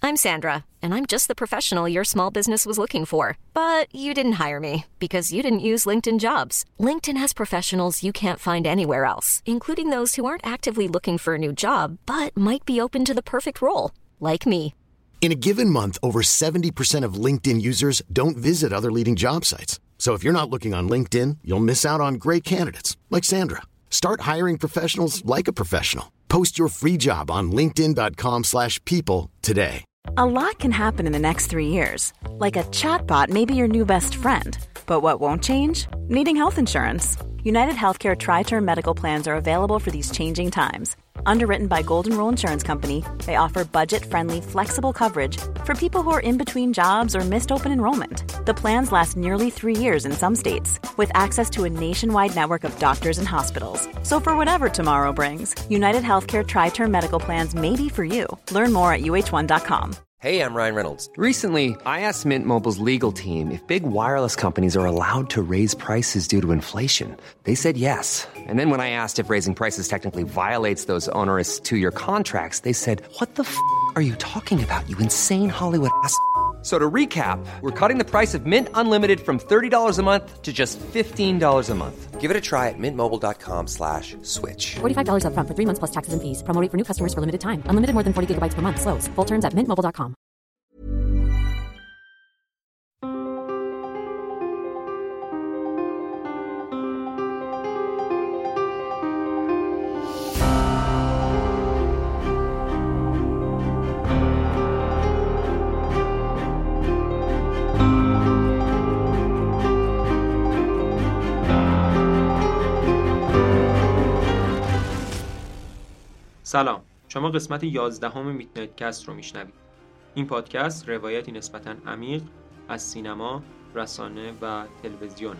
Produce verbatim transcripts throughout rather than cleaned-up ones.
I'm Sandra, and I'm just the professional your small business was looking for. But you didn't hire me because you didn't use LinkedIn Jobs. LinkedIn has professionals you can't find anywhere else, including those who aren't actively looking for a new job, but might be open to the perfect role, like me. In a given month, over seventy percent of LinkedIn users don't visit other leading job sites. So if you're not looking on LinkedIn, you'll miss out on great candidates like Sandra. Start hiring professionals like a professional. Post your free job on linkedin.com slash people today. A lot can happen in the next three years. Like a chatbot may be your new best friend. But what won't change? Needing health insurance. United Healthcare Tri-Term Medical Plans are available for these changing times. Underwritten by Golden Rule Insurance Company, they offer budget-friendly, flexible coverage for people who are in between jobs or missed open enrollment. The plans last nearly three years in some states, with access to a nationwide network of doctors and hospitals. So for whatever tomorrow brings, United Healthcare Tri-Term Medical Plans may be for you. Learn more at U H one dot com. Hey, I'm Ryan Reynolds. Recently, I asked Mint Mobile's legal team if big wireless companies are allowed to raise prices due to inflation. They said yes. And then when I asked if raising prices technically violates those onerous two-year contracts, they said, "What the f*** are you talking about, you insane Hollywood ass?" So to recap, we're cutting the price of Mint Unlimited from thirty dollars a month to just fifteen dollars a month. Give it a try at mintmobile.com slash switch. forty-five dollars up front for three months plus taxes and fees. Promo rate for new customers for limited time. Unlimited more than forty gigabytes per month. Slows full terms at mint mobile dot com. سلام، شما قسمت یازدهم میدنایت کست رو میشنوید. این پادکست روایتی نسبتاً عمیق از سینما، رسانه و تلویزیون.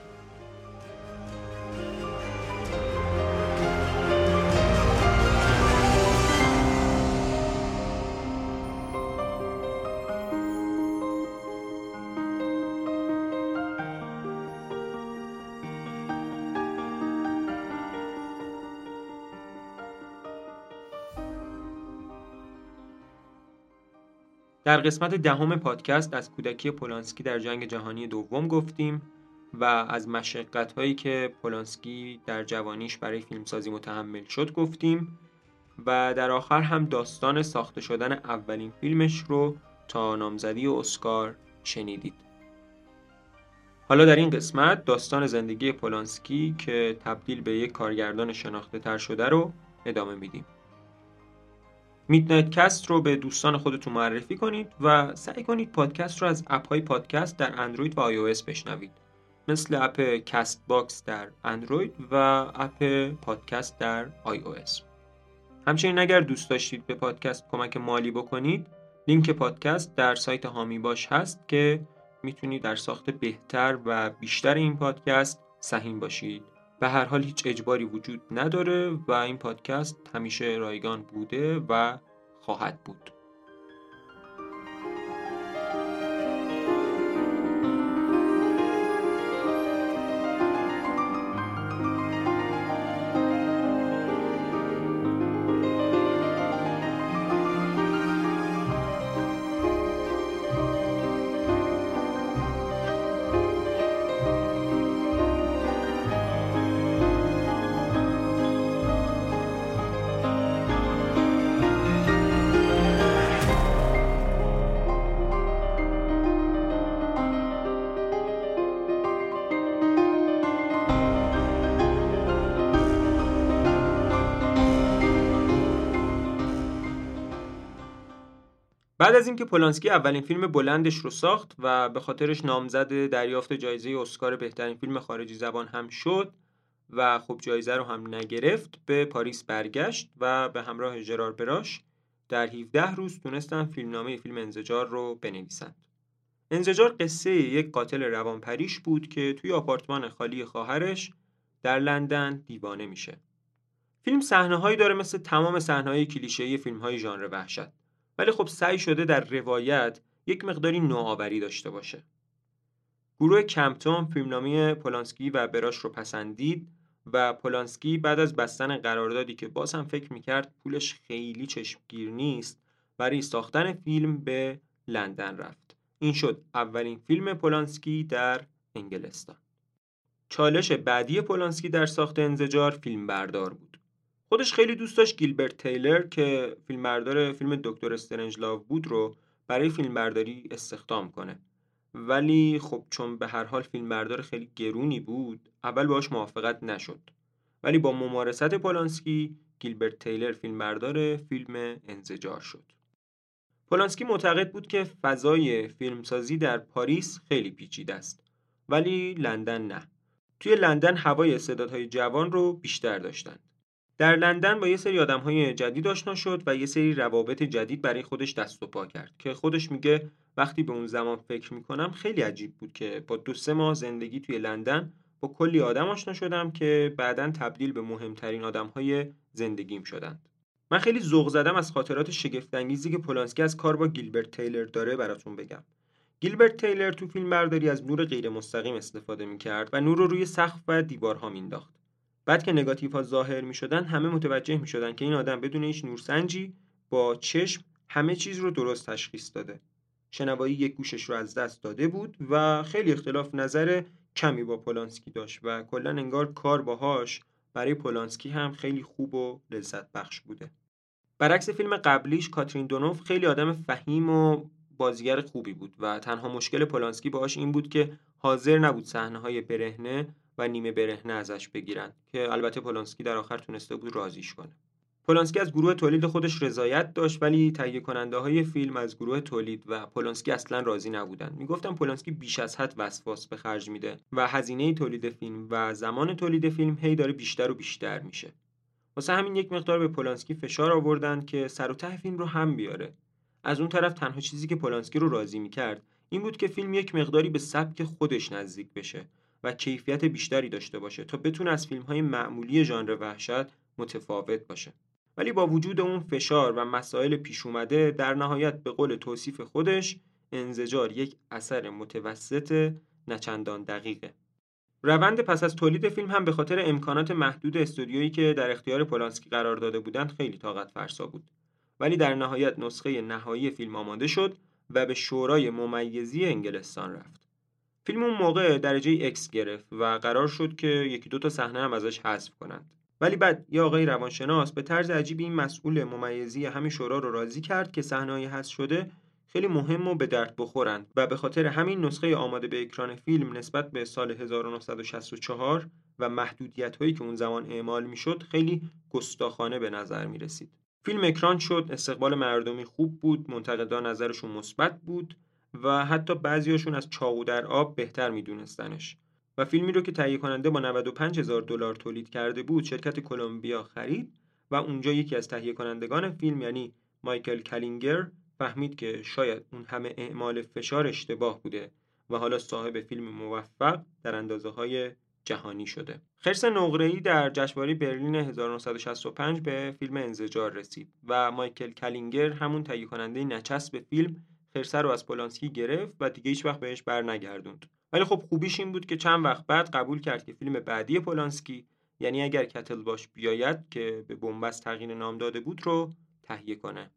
در قسمت دهم پادکست از کودکی پولانسکی در جنگ جهانی دوم گفتیم و از مشقت‌هایی که پولانسکی در جوانیش برای فیلمسازی متحمل شد گفتیم و در آخر هم داستان ساخته شدن اولین فیلمش رو تا نامزدی اسکار شنیدید. حالا در این قسمت داستان زندگی پولانسکی که تبدیل به یک کارگردان شناخته تر شده رو ادامه میدیم. میدنایت کست رو به دوستان خودتون معرفی کنید و سعی کنید پادکست رو از اپ‌های پادکست در اندروید و آی او اس بشنوید، مثل اپ کست باکس در اندروید و اپ پادکست در آی او اس. همچنین اگر دوست داشتید به پادکست کمک مالی بکنید، لینک پادکست در سایت هامی باش هست که میتونید در ساخت بهتر و بیشتر این پادکست سهیم باشید. به هر حال هیچ اجباری وجود نداره و این پادکست همیشه رایگان بوده و خواهد بود. بعد از اینکه پولانسکی اولین فیلم بلندش رو ساخت و به خاطرش نامزد دریافت جایزه اسکار بهترین فیلم خارجی زبان هم شد و خب جایزه رو هم نگرفت، به پاریس برگشت و به همراه ژرار براش در هفده روز تونستن فیلمنامه فیلم انزجار رو بنویسند. انزجار قصه یک قاتل روانپریش بود که توی آپارتمان خالی خواهرش در لندن دیوانه میشه. فیلم صحنه‌هایی داره مثل تمام صحنه‌های کلیشه‌ای فیلم‌های ژانر وحشت، ولی خب سعی شده در روایت یک مقداری نوآوری داشته باشه. گروه کمپتون فیلمنامه پولانسکی و براش رو پسندید و پولانسکی بعد از بستن قراردادی که باز هم فکر میکرد پولش خیلی چشمگیر نیست برای ساختن فیلم به لندن رفت. این شد اولین فیلم پولانسکی در انگلستان. چالش بعدی پولانسکی در ساخت انزجار فیلمبردار بود. خودش خیلی دوست داشت گیلبرت تیلر که فیلمبردار فیلم دکتر استرنجلاو بود رو برای فیلمبرداری استخدام کنه. ولی خب چون به هر حال فیلمبردار خیلی گرونی بود، اول باهاش موافقت نشد. ولی با ممارست پولانسکی، گیلبرت تیلر فیلمبردار فیلم انزجار شد. پولانسکی معتقد بود که فضای فیلمسازی در پاریس خیلی پیچیده است، ولی لندن نه. توی لندن هوای استعدادهای جوان رو بیشتر داشتند. در لندن با یه سری آدم‌های جدید آشنا شد و یه سری روابط جدید برای خودش دست و پا کرد که خودش میگه وقتی به اون زمان فکر میکنم خیلی عجیب بود که با دو سه ماه زندگی توی لندن با کلی آدم آشنا شدم که بعداً تبدیل به مهمترین آدم‌های زندگیم شدند. من خیلی ذوق زدم از خاطرات شگفت‌انگیزی که پولانسکی از کار با گیلبرت تیلر داره براتون بگم. گیلبرت تیلر تو فیلمبرداری از نور غیر مستقیم استفاده می‌کرد و نور رو روی سقف و دیوارها مینداخت. بعد که نگاتیوها ظاهر می‌شدن همه متوجه می‌شدن که این آدم بدون هیچ نورسنجی با چشم همه چیز رو درست تشخیص داده. شنوایی یک گوشش رو از دست داده بود و خیلی اختلاف نظر کمی با پولانسکی داشت و کلاً انگار کار باهاش برای پولانسکی هم خیلی خوب و لذت بخش بوده. برعکس فیلم قبلیش کاترین دونوف خیلی آدم فهیم و بازیگر خوبی بود و تنها مشکل پولانسکی باهاش این بود که حاضر نبود صحنه‌های برهنه و نیمه برهنه ازش بگیرن که البته پولانسکی در آخر تونسته بود راضیش کنه. پولانسکی از گروه تولید خودش رضایت داشت ولی تهیه کننده های فیلم از گروه تولید و پولانسکی اصلا راضی نبودن. میگفتن پولانسکی بیش از حد وسواس به خرج میده و هزینه تولید فیلم و زمان تولید فیلم هی داره بیشتر و بیشتر میشه. واسه همین یک مقدار به پولانسکی فشار آوردن که سر و ته فیلم رو هم بیاره. از اون طرف تنها چیزی که پولانسکی رو راضی میکرد این بود که فیلم یک مقداری به سبک خودش نزدیک بشه و کیفیت بیشتری داشته باشه تا بتونه از فیلم‌های معمولی ژانر وحشت متفاوت باشه. ولی با وجود اون فشار و مسائل پیش اومده در نهایت به قول توصیف خودش انزجار یک اثر متوسط نچندان دقیقه. روند پس از تولید فیلم هم به خاطر امکانات محدود استودیویی که در اختیار پولانسکی قرار داده بودند خیلی طاقت فرسا بود. ولی در نهایت نسخه نهایی فیلم آماده شد و به شورای ممیزی انگلستان رفت. فیلم اون موقع درجه ایکس گرفت و قرار شد که یکی دو تا صحنه هم ازش حذف کنند. ولی بعد یه آقای روانشناس به طرز عجیبی این مسئول ممیزی همین شورا رو راضی کرد که صحنه‌های حذف شده خیلی مهم و به درد بخورند و به خاطر همین نسخه آماده به اکران فیلم نسبت به سال هزار و نهصد و شصت و چهار و محدودیت‌هایی که اون زمان اعمال می‌شد خیلی گستاخانه به نظر می‌رسید. فیلم اکران شد، استقبال مردمی خوب بود، منتقدان نظرشون مثبت بود و حتی بعضیاشون از چاقو در آب بهتر می‌دونستنش. و فیلمی رو که تهیه کننده با نود و پنج هزار دلار تولید کرده بود شرکت کلمبیا خرید و اونجا یکی از تهیه کنندگان فیلم یعنی مایکل کلینگر فهمید که شاید اون همه اعمال فشار اشتباه بوده و حالا صاحب فیلم موفق در اندازه‌های جهانی شده. خرس نقره‌ای در جشنواره برلین هزار و نهصد و شصت و پنج به فیلم انزجار رسید و مایکل کلینگر همون تهیه کننده نچسب فیلم خرس رو از پولانسکی گرفت و دیگه هیچ وقت بهش برنگردوند. ولی خب خوبیش این بود که چند وقت بعد قبول کرد که فیلم بعدی پولانسکی یعنی اگر کتل باش بیاید که به بنبست تغییر نام داده بود رو تهیه کنه.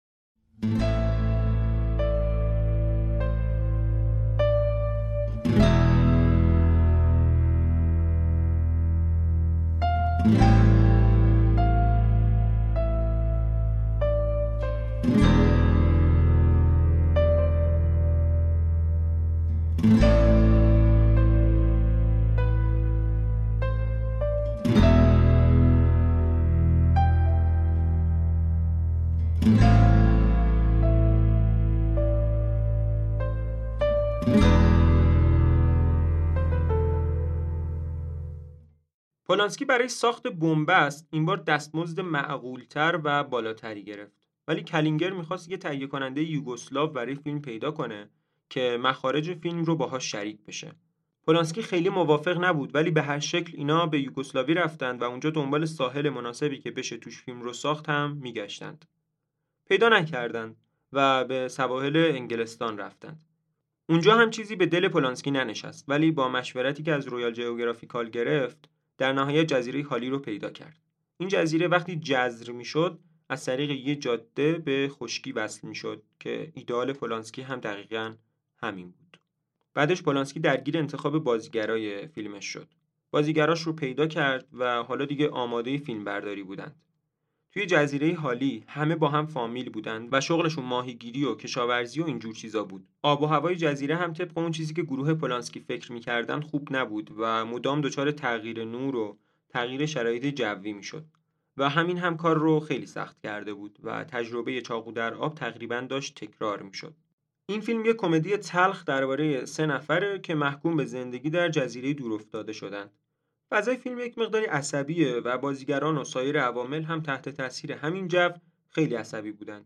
پولانسکی برای ساخت بنبست این بار دستمزد معقول‌تر و بالاتری گرفت. ولی کلینگر می‌خواست یه تهیه کننده یوگسلاو برای فیلم پیدا کنه که مخارج فیلم رو باهاش شریک بشه. پولانسکی خیلی موافق نبود ولی به هر شکل اینا به یوگسلاوی رفتند و اونجا دنبال ساحل مناسبی که بشه توش فیلم رو ساخت هم میگشتند. پیدا نکردند و به سواحل انگلستان رفتند. اونجا هم چیزی به دل پولانسکی ننشست ولی با مشورتی که از رویال جئوگرافیکال گرفت در نهایت جزیره خالی رو پیدا کرد. این جزیره وقتی جزر میشد از طریق یه جاده به خشکی وصل میشد که ایدئال پولانسکی هم دقیقاً همین بود. بعدش پولانسکی درگیر انتخاب بازیگرای فیلمش شد. بازیگراش رو پیدا کرد و حالا دیگه آماده فیلم برداری بودند. توی جزیره هالی همه با هم فامیل بودند و شغلشون ماهیگیری و کشاورزی و اینجور چیزا بود. آب و هوای جزیره هم طبق اون چیزی که گروه پولانسکی فکر می‌کردن خوب نبود و مدام دچار تغییر نور و تغییر شرایط جوی میشد. و همین هم کار رو خیلی سخت کرده بود و تجربه چاقو در آب تقریباً داشت تکرار میشد. این فیلم یه کمدی تلخ درباره سه نفره که محکوم به زندگی در جزیره دورافتاده شدند. فضای فیلم یک مقداری عصبیه و بازیگران و سایر عوامل هم تحت تاثیر همین جو خیلی عصبی بودند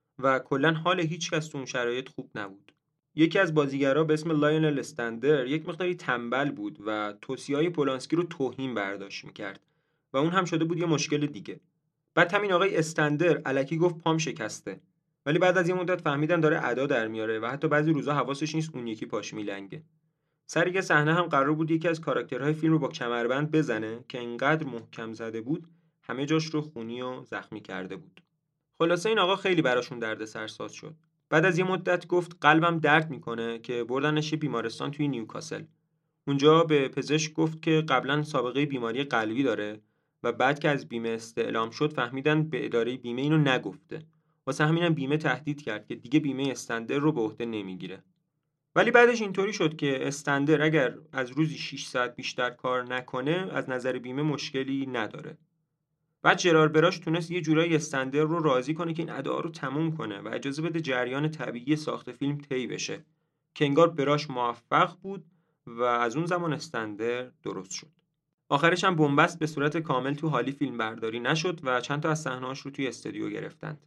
و کلاً حال هیچ کس تو اون شرایط خوب نبود. یکی از بازیگرا به اسم لایونل استندر یک مقداری تنبل بود و توصیه‌های پولانسکی رو توهین برداشت می‌کرد و اون هم شده بود یه مشکل دیگه. بعد همین آقای استندر الکی گفت پام شکسته، ولی بعد از یه مدت فهمیدن داره ادا در میاره و حتی بعضی روزا حواسش نیست اون یکی پاش میلنگه. سر یه صحنه هم قرار بود یکی از کاراکترهای فیلم رو با کمربند بزنه که اینقدر محکم زده بود همه جاش رو خونی و زخمی کرده بود. خلاصه این آقا خیلی براشون دردسرساز شد. بعد از یه مدت گفت قلبم درد میکنه که بردنش بیمارستان توی نیوکاسل. اونجا به پزشک گفت که قبلا سابقه بیماری قلبی داره و بعد که از بیمه استعلام شد فهمیدن به اداره بیمه اینو نگفته. واسه همینم بیمه تهدید کرد که دیگه بیمه استندر رو به عهده نمیگیره. ولی بعدش اینطوری شد که استندر اگر از روزی شش ساعت بیشتر کار نکنه از نظر بیمه مشکلی نداره. بعد جرار براش تونست یه جورایی استندر رو راضی کنه که این ادعا رو تموم کنه و اجازه بده جریان طبیعی ساخت فیلم طی بشه که انگار براش موفق بود و از اون زمان استندر درست شد. آخرش هم بنبست به صورت کامل تو هالی فیلم برداری نشد و چند تا از صحنه‌هاش رو توی استودیو گرفتند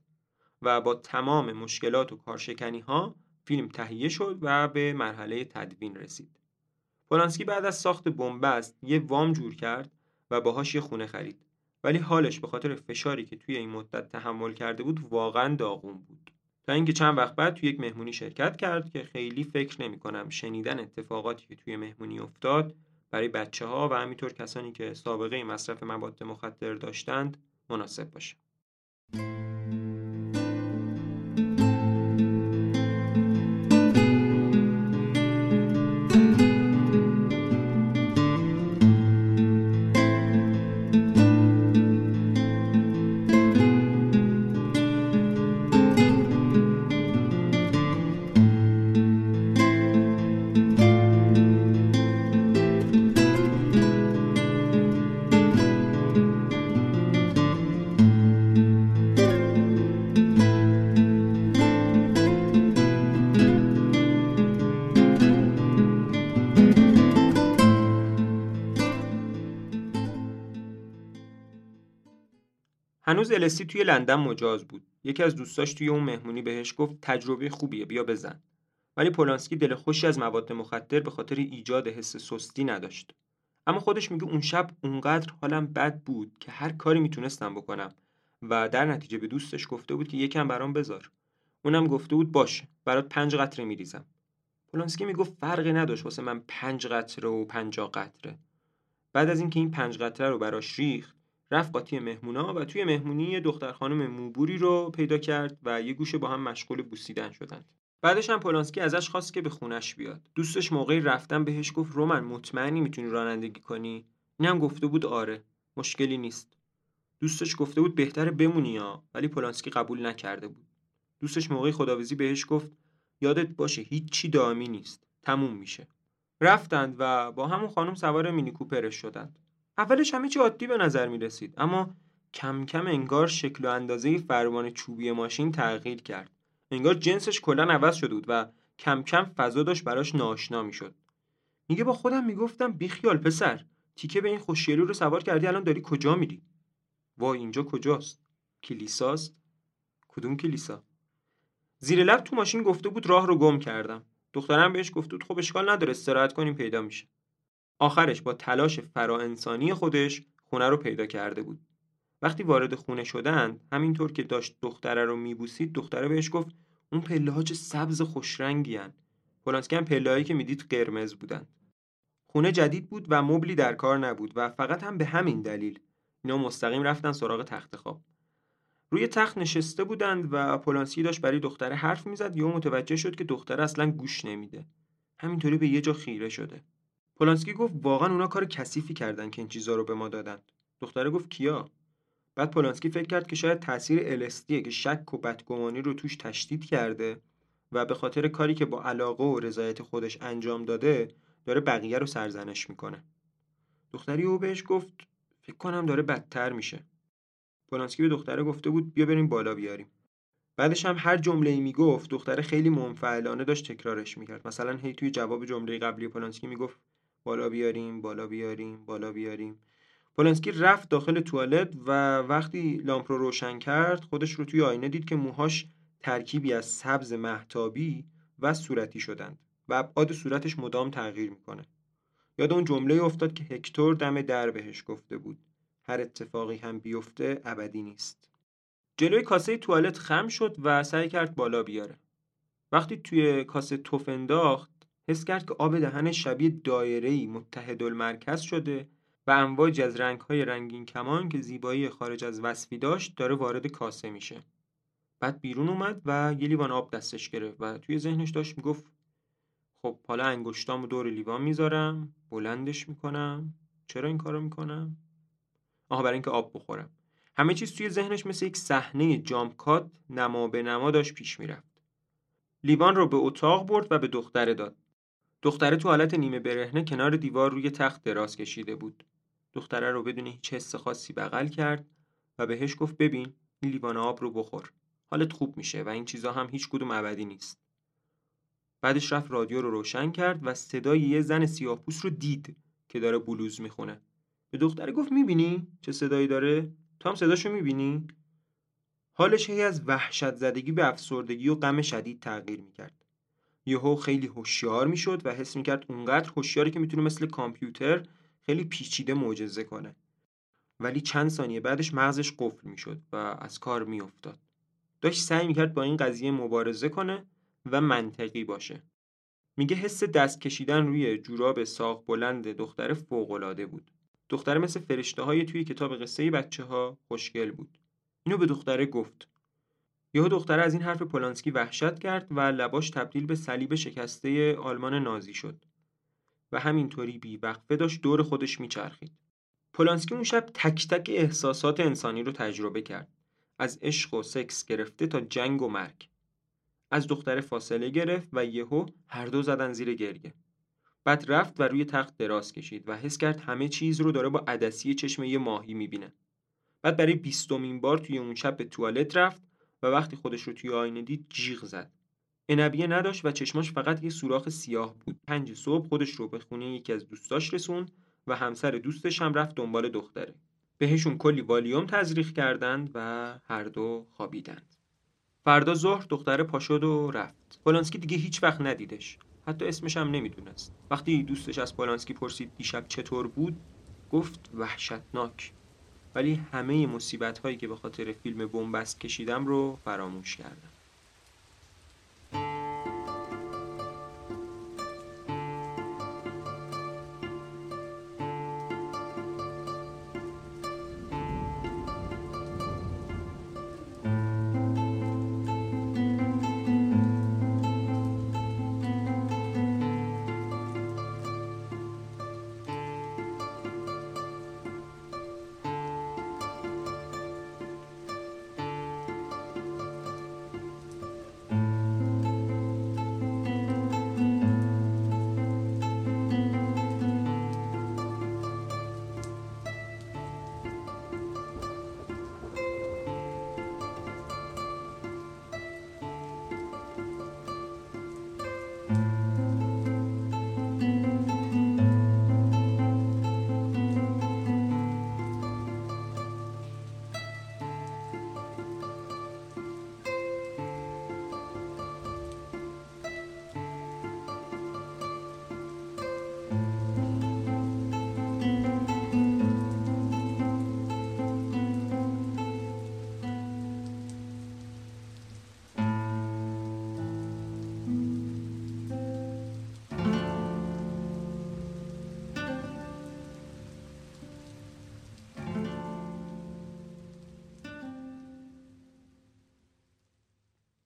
و با تمام مشکلات و کارشکنی‌ها فیلم تهیه شد و به مرحله تدوین رسید. پولانسکی بعد از ساخت بنبست یه وام جور کرد و باهاش یه خونه خرید. ولی حالش به خاطر فشاری که توی این مدت تحمل کرده بود واقعاً داغون بود. تا اینکه چند وقت بعد توی یک مهمونی شرکت کرد که خیلی فکر نمی‌کنم شنیدن اتفاقاتی که توی مهمونی افتاد برای بچه‌ها و همینطور کسانی که سابقه مصرف مواد مخدر داشتند مناسب باشه. هنوز ال‌اسی توی لندن مجاز بود. یکی از دوستاش توی اون مهمونی بهش گفت تجربه خوبیه بیا بزن. ولی پولانسکی دل خوشی از مواد مخدر به خاطر ایجاد حس سستی نداشت. اما خودش میگه اون شب اونقدر حالم بد بود که هر کاری میتونستم بکنم و در نتیجه به دوستش گفته بود که یکم برام بذار. اونم گفته بود باشه برات پنج قطره میریزم. پولانسکی میگفت فرقی نداشت واسه من پنج قطره و پنجاه قطره. بعد از اینکه این پنج قطره رو براش ریخت رفت قاطی مهمونا و توی مهمونی یه دختر خانم موبوری رو پیدا کرد و یه گوشه با هم مشغول بوسیدن شدند. بعدش هم پولانسکی ازش خواست که به خونش بیاد. دوستش موقعی رفتن بهش گفت رومن مطمئنی میتونی رانندگی کنی؟ اینم گفته بود آره، مشکلی نیست. دوستش گفته بود بهتره بمونی ها، ولی پولانسکی قبول نکرده بود. دوستش موقعی خداحافظی بهش گفت یادت باشه هیچی دائمی نیست، تموم میشه. رفتند و با همون خانم سوار مینی کوپرش شدند. اولش همه چی عادی به نظر می رسید، اما کم کم انگار شکل و اندازه فرمان چوبی ماشین تغییر کرد. انگار جنسش کلا عوض شده بود و کم کم فضا داشت براش ناآشنا می شد. میگه با خودم میگفتم بیخیال پسر، تیکه به این خوشگلی رو سوار کردی، الان داری کجا میری؟ وای اینجا کجاست؟ کلیساست؟ کدوم کلیسا؟ زیر لب تو ماشین گفته بود راه رو گم کردم. دخترم بهش گفت بود خب اشکال نداره استراحت کنیم پیدا میشه. آخرش با تلاش فراانسانی خودش خونه رو پیدا کرده بود. وقتی وارد خونه شدند همینطور که داشت دختره رو میبوسید دختره بهش گفت اون پله‌ها چه سبز خوشرنگی ان. پولانسکی هم پله‌هایی که میدید قرمز بودن. خونه جدید بود و مبلی در کار نبود و فقط هم به همین دلیل اینا مستقیم رفتن سراغ تخت خواب. روی تخت نشسته بودند و پولانسکی داشت برای دختره حرف میزد. یهو متوجه شد که دختره اصلا گوش نمیده. همینطوری به یه جا خیره شده. پولانسکی گفت واقعا اونا کار کثیفی کردن که این چیزا رو به ما دادن. دختره گفت کیا؟ بعد پولانسکی فکر کرد که شاید تاثیر ال اس دی که شک و بدگمانی رو توش تشدید کرده و به خاطر کاری که با علاقه و رضایت خودش انجام داده داره بقیه رو سرزنش میکنه. دختری او بهش گفت فکر کنم داره بدتر میشه. پولانسکی به دختره گفته بود بیا بریم بالا بیاریم. بعدش هم هر جمله‌ای میگفت دختره خیلی منفعلانه داشت تکرارش میکرد. مثلا هی توی جواب جمله قبلی پولانسکی میگفت بالا بیاریم، بالا بیاریم، بالا بیاریم. پولانسکی رفت داخل توالت و وقتی لامپ رو روشن کرد خودش رو توی آینه دید که موهاش ترکیبی از سبز مهتابی و صورتی شدند و ابعاد صورتش مدام تغییر میکنه. یاد اون جمله افتاد که هکتور دم در بهش گفته بود هر اتفاقی هم بیفته ابدی نیست. جلوی کاسه توالت خم شد و سعی کرد بالا بیاره. وقتی توی کاسه تف انداخت حس کرد که آب دهنش شبیه دایره‌ای متحدالمرکز شده و امواج از رنگ‌های رنگین کمان که زیبایی خارج از وصفی داشت داره وارد کاسه میشه. بعد بیرون اومد و یه لیوان آب دستش گرفت و توی ذهنش داشت میگفت خب حالا انگشتامو دور لیوان میذارم، بلندش میکنم. چرا این کارو میکنم؟ آها برای اینکه آب بخورم. همه چیز توی ذهنش مثل یک صحنه جامپ کات نما به نما داشت پیش میرفت. لیوان رو به اتاق برد و به دختره داد. دختره تو حالت نیمه برهنه کنار دیوار روی تخت دراز کشیده بود. دختره رو بدون هیچ حس خاصی بغل کرد و بهش گفت ببین این لیوان آب رو بخور. حالت خوب میشه و این چیزا هم هیچ کدوم ابدی نیست. بعدش رفت رادیو رو روشن کرد و صدای یه زن سیاه‌پوست رو دید که داره بلوز میخونه. به دختره گفت میبینی چه صدایی داره؟ تو هم صداشو میبینی؟ حالش هی از وحشت زدگی به افسردگی و غم شدید تغییر میکرد. یهو خیلی هوشیار میشد و حس میکرد اونقدر هوشیاره که میتونه مثل کامپیوتر خیلی پیچیده معجزه کنه. ولی چند ثانیه بعدش مغزش قفل میشد و از کار میافتاد. داشت سعی میکرد با این قضیه مبارزه کنه و منطقی باشه. میگه حس دست کشیدن روی جوراب ساق بلند دختره فوق‌العاده بود. دختره مثل فرشته‌های توی کتاب قصه بچه‌ها خوشگل بود. اینو به دختره گفت. یهو دختره از این حرف پولانسکی وحشت کرد و لباش تبدیل به صلیب شکسته آلمان نازی شد و همینطوری بی‌وقفه داشت دور خودش میچرخید. پولانسکی اون شب تک تک احساسات انسانی رو تجربه کرد. از عشق و سکس گرفته تا جنگ و مرگ. از دختره فاصله گرفت و یهو هر دو زدن زیر گریه. بعد رفت و روی تخت دراز کشید و حس کرد همه چیز رو داره با عدسی چشم یه ماهی میبینه. بعد برای بیستمین بار توی اون شب به توالت رفت و وقتی خودش رو توی آینه دید جیغ زد. عنبیه نداشت و چشماش فقط یه سوراخ سیاه بود. پنج صبح خودش رو به خونه یکی از دوستاش رسوند و همسر دوستش هم رفت دنبال دختره. بهشون کلی والیوم تزریق کردند و هر دو خوابیدند. فردا ظهر دختره پا شد و رفت. پولانسکی دیگه هیچ وقت ندیدش. حتی اسمش هم نمیدونست. وقتی دوستش از پولانسکی پرسید دیشب چطور بود، گفت وحشتناک. ولی همه مصیبت هایی که به خاطر فیلم بنبست کشیدم رو فراموش کردم.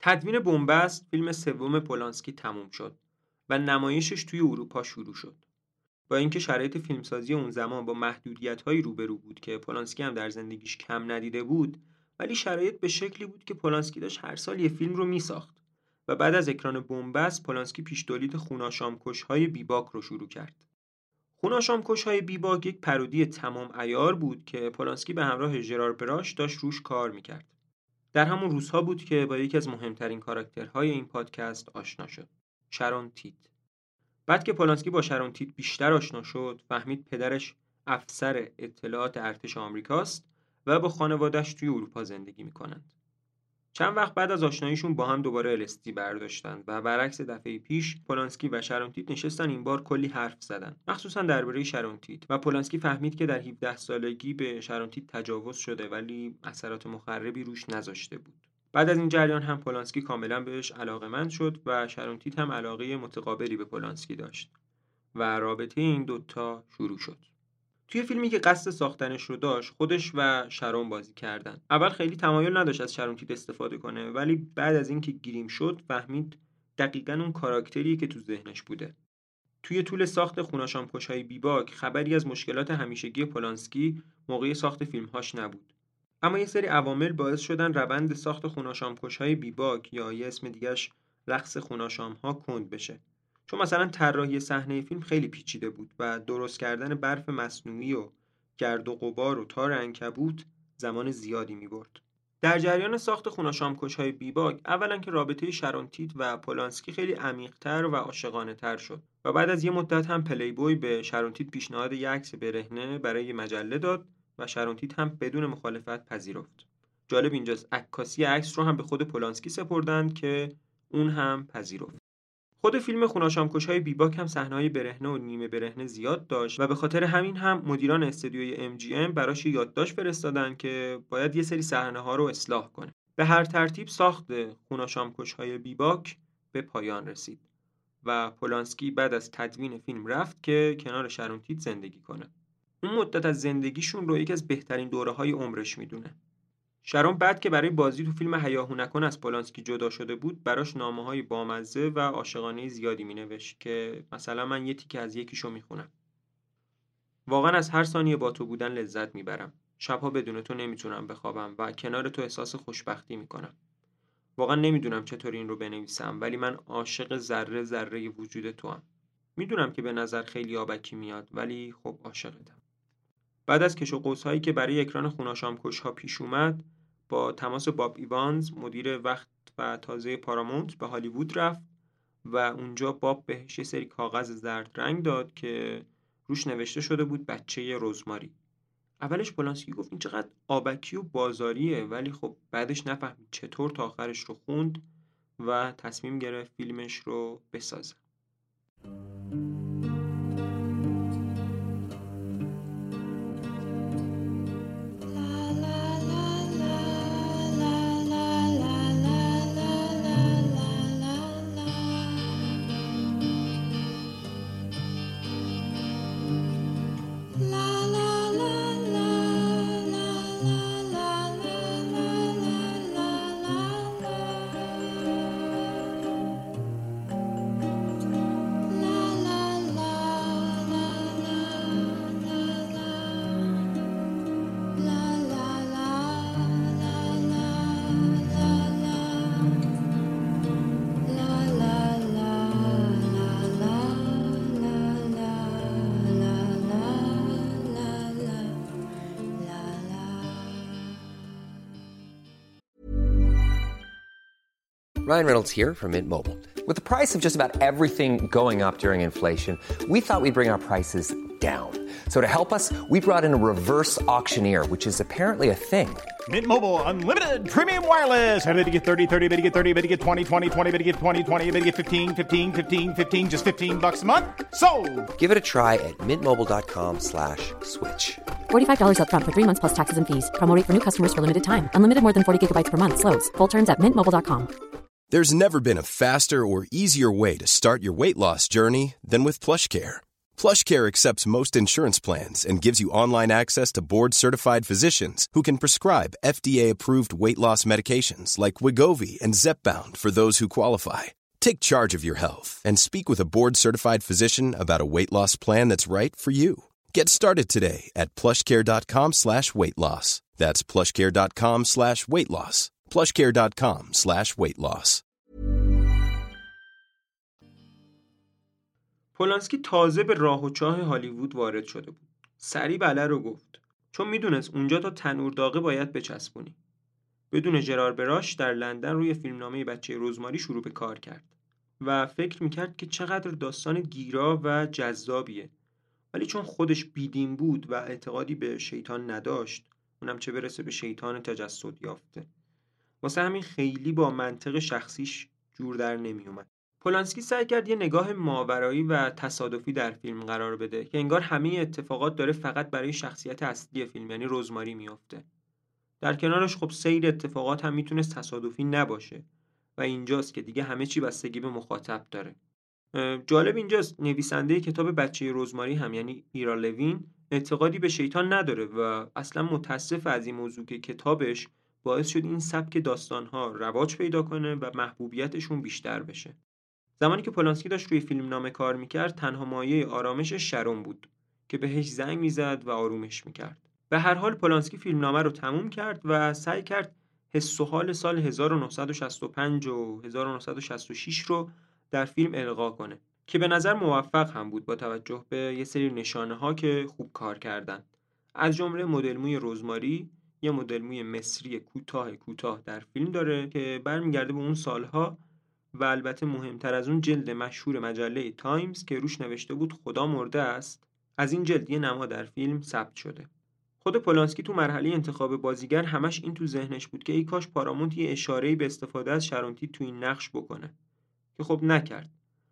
تدوین بنبست فیلم سوم پولانسکی تموم شد و نمایشش توی اروپا شروع شد. با اینکه شرایط فیلمسازی اون زمان با محدودیت‌هایی روبرو بود که پولانسکی هم در زندگیش کم ندیده بود، ولی شرایط به شکلی بود که پولانسکی داشت هر سال یه فیلم رو میساخت و بعد از اکران بنبست پولانسکی پیش تولید خوناشامکش‌های بیباک رو شروع کرد. خوناشامکش‌های بیباک یک پارودی تمام عیار بود که پولانسکی به همراه ژرار براش داشت روش کار میکرد. در همون روزها بود که با یکی از مهمترین کاراکترهای این پادکست آشنا شد، شارون تیت. بعد که پولانسکی با شارون تیت بیشتر آشنا شد، فهمید پدرش افسر اطلاعات ارتش آمریکاست و با خانواده‌اش توی اروپا زندگی میکنند. چند وقت بعد از آشناییشون با هم دوباره ال اس دی برداشتند و برعکس دفعه پیش پولانسکی و شارون تیت نشستن این بار کلی حرف زدن، مخصوصا درباره شارون تیت، و پولانسکی فهمید که در هفده سالگی به شارون تیت تجاوز شده ولی اثرات مخربی روش نذاشته بود. بعد از این جریان هم پولانسکی کاملا بهش علاقه‌مند شد و شارون تیت هم علاقه متقابلی به پولانسکی داشت و رابطه این دوتا شروع شد. توی فیلمی که قصد ساختنش رو داشت خودش و شارون بازی کردن. اول خیلی تمایل نداشت از شارون تیت استفاده کنه، ولی بعد از اینکه گریم شد فهمید دقیقاً اون کاراکتریه که تو ذهنش بوده. توی طول ساخت خوناشامکش‌های بیباک خبری از مشکلات همیشگی پولانسکی موقع ساخت فیلم‌هاش نبود. اما یه سری عوامل باعث شدن روند ساخت خوناشامکش‌های بیباک یا یه اسم دیگه‌اش رقص خوناشام‌ها کند بشه. چون مثلا طراحی صحنه فیلم خیلی پیچیده بود و درست کردن برف مصنوعی و گرد و غبار و تار عنکبوت زمان زیادی می‌برد. در جریان ساخت خوناشامکش‌های بیباک اولا که رابطه شارون تیت و پولانسکی خیلی عمیق‌تر و عاشقانه‌تر شد و بعد از یه مدت هم پلی بوی به شارون تیت پیشنهاد یک عکس برهنه برای مجله داد و شارون تیت هم بدون مخالفت پذیرفت. جالب اینجاست عکاسی عکس رو هم به خود پولانسکی سپردند که اون هم پذیرفت. خود فیلم خوناشامکش‌های بیباک هم صحنه‌های برهنه و نیمه برهنه زیاد داشت و به خاطر همین هم مدیران استودیوی ام جی ام براش یادداشت فرستادن که باید یه سری صحنه‌ها رو اصلاح کنه. به هر ترتیب ساخت خوناشامکش‌های بیباک به پایان رسید و پولانسکی بعد از تدوین فیلم رفت که کنار شارون تیت زندگی کنه. اون مدت از زندگیشون رو یکی از بهترین دوره‌های عمرش میدونه. شارون بعد که برای بازی تو فیلم هیاهو نکن از پولانسکی جدا شده بود براش نامه‌های بامزه و عاشقانه زیادی مینوشت که مثلا من یه تیکه از یکیشو میخونم. واقعا از هر ثانیه با تو بودن لذت میبرم. شبها بدون تو نمیتونم بخوابم و کنار تو احساس خوشبختی میکنم. واقعا نمیدونم چطور این رو بنویسم ولی من عاشق ذره ذره وجود تو ام. میدونم که به نظر خیلی آبکی میاد ولی خب عاشقتم. بعد از کش و قوس‌هایی که برای اکران خوناشامکش‌ها پیش اومد، با تماس باب ایوانز مدیر وقت و تازه پارامونت به هالیوود رفت و اونجا باب بهش یه سری کاغذ زرد رنگ داد که روش نوشته شده بود بچه رزماری. اولش پولانسکی گفت این چقدر آبکی و بازاریه، ولی خب بعدش نفهمید چطور تا آخرش رو خوند و تصمیم گرفت فیلمش رو بسازه. Ryan Reynolds here from Mint Mobile. With the price of just about everything going up during inflation, we thought we'd bring our prices down. So to help us, we brought in a reverse auctioneer, which is apparently a thing. Mint Mobile Unlimited Premium Wireless. How to get thirty, thirty, how to get thirty, how to get twenty, twenty, twenty, how to get twenty, twenty, how to get fifteen, fifteen, fifteen, fifteen, just fifteen bucks a month? Sold! Give it a try at mintmobile.com slash switch. forty-five dollars up front for three months plus taxes and fees. Promo rate for new customers for limited time. Unlimited more than forty gigabytes per month. Slows full terms at mint mobile dot com. There's never been a faster or easier way to start your weight loss journey than with PlushCare. PlushCare accepts most insurance plans and gives you online access to board-certified physicians who can prescribe F D A-approved weight loss medications like Wegovy and Zepbound for those who qualify. Take charge of your health and speak with a board-certified physician about a weight loss plan that's right for you. Get started today at plushcare.com slash weight loss. That's plushcare.com slash weight loss. plushcare.com slash weight loss. پولانسکی تازه به راه و چاه هالیوود وارد شده بود. سریع بله رو گفت. چون میدونست اونجا تا تنور داغه باید بچسبونی. بدون ژرار براش در لندن روی فیلمنامه بچه رزماری شروع به کار کرد و فکر میکرد که چقدر داستان گیرا و جذابیه. ولی چون خودش بیدین بود و اعتقادی به شیطان نداشت، اونم چه برسه به شیطان تجسد یافته، واسه همین خیلی با منطق شخصیش جور در نمی اومد. پولانسکی سعی کرد یه نگاه ماورایی و تصادفی در فیلم قرار بده که انگار همه اتفاقات داره فقط برای شخصیت اصلی فیلم یعنی رزماری میافته. در کنارش خب سیر اتفاقات هم میتونست تصادفی نباشه و اینجاست که دیگه همه چی بستگی به مخاطب داره. جالب اینجاست نویسنده کتاب بچه رزماری هم یعنی ایرا لوین اعتقادی به شیطان نداره و اصلا متاسف از این موضوع که کتابش باعث شد این سبک داستان‌ها رواج پیدا کنه و محبوبیتشون بیشتر بشه. زمانی که پولانسکی داشت روی فیلمنامه کار میکرد تنها مایه آرامشش شرون بود که بهش زنگ میزد و آرومش میکرد. به هر حال پولانسکی فیلمنامه رو تموم کرد و سعی کرد حس و حال سال هزار و نهصد و شصت و پنج و هزار و نهصد و شصت و شش رو در فیلم القا کنه که به نظر موفق هم بود با توجه به یه سری نشانه ها که خوب کار کردن. از جمله مدل موی رزماری یه مدل موی مصری کوتاه کوتاه در فیلم داره که برمیگرده به اون سالها و البته مهمتر از اون جلد مشهور مجله تایمز که روش نوشته بود خدا مرده است. از این جلد یه نما در فیلم ثبت شده. خود پولانسکی تو مرحله انتخاب بازیگر همش این تو ذهنش بود که ای کاش پارامونت یه اشاره‌ای به استفاده از شرون تیت تو این نقش بکنه که خب نکرد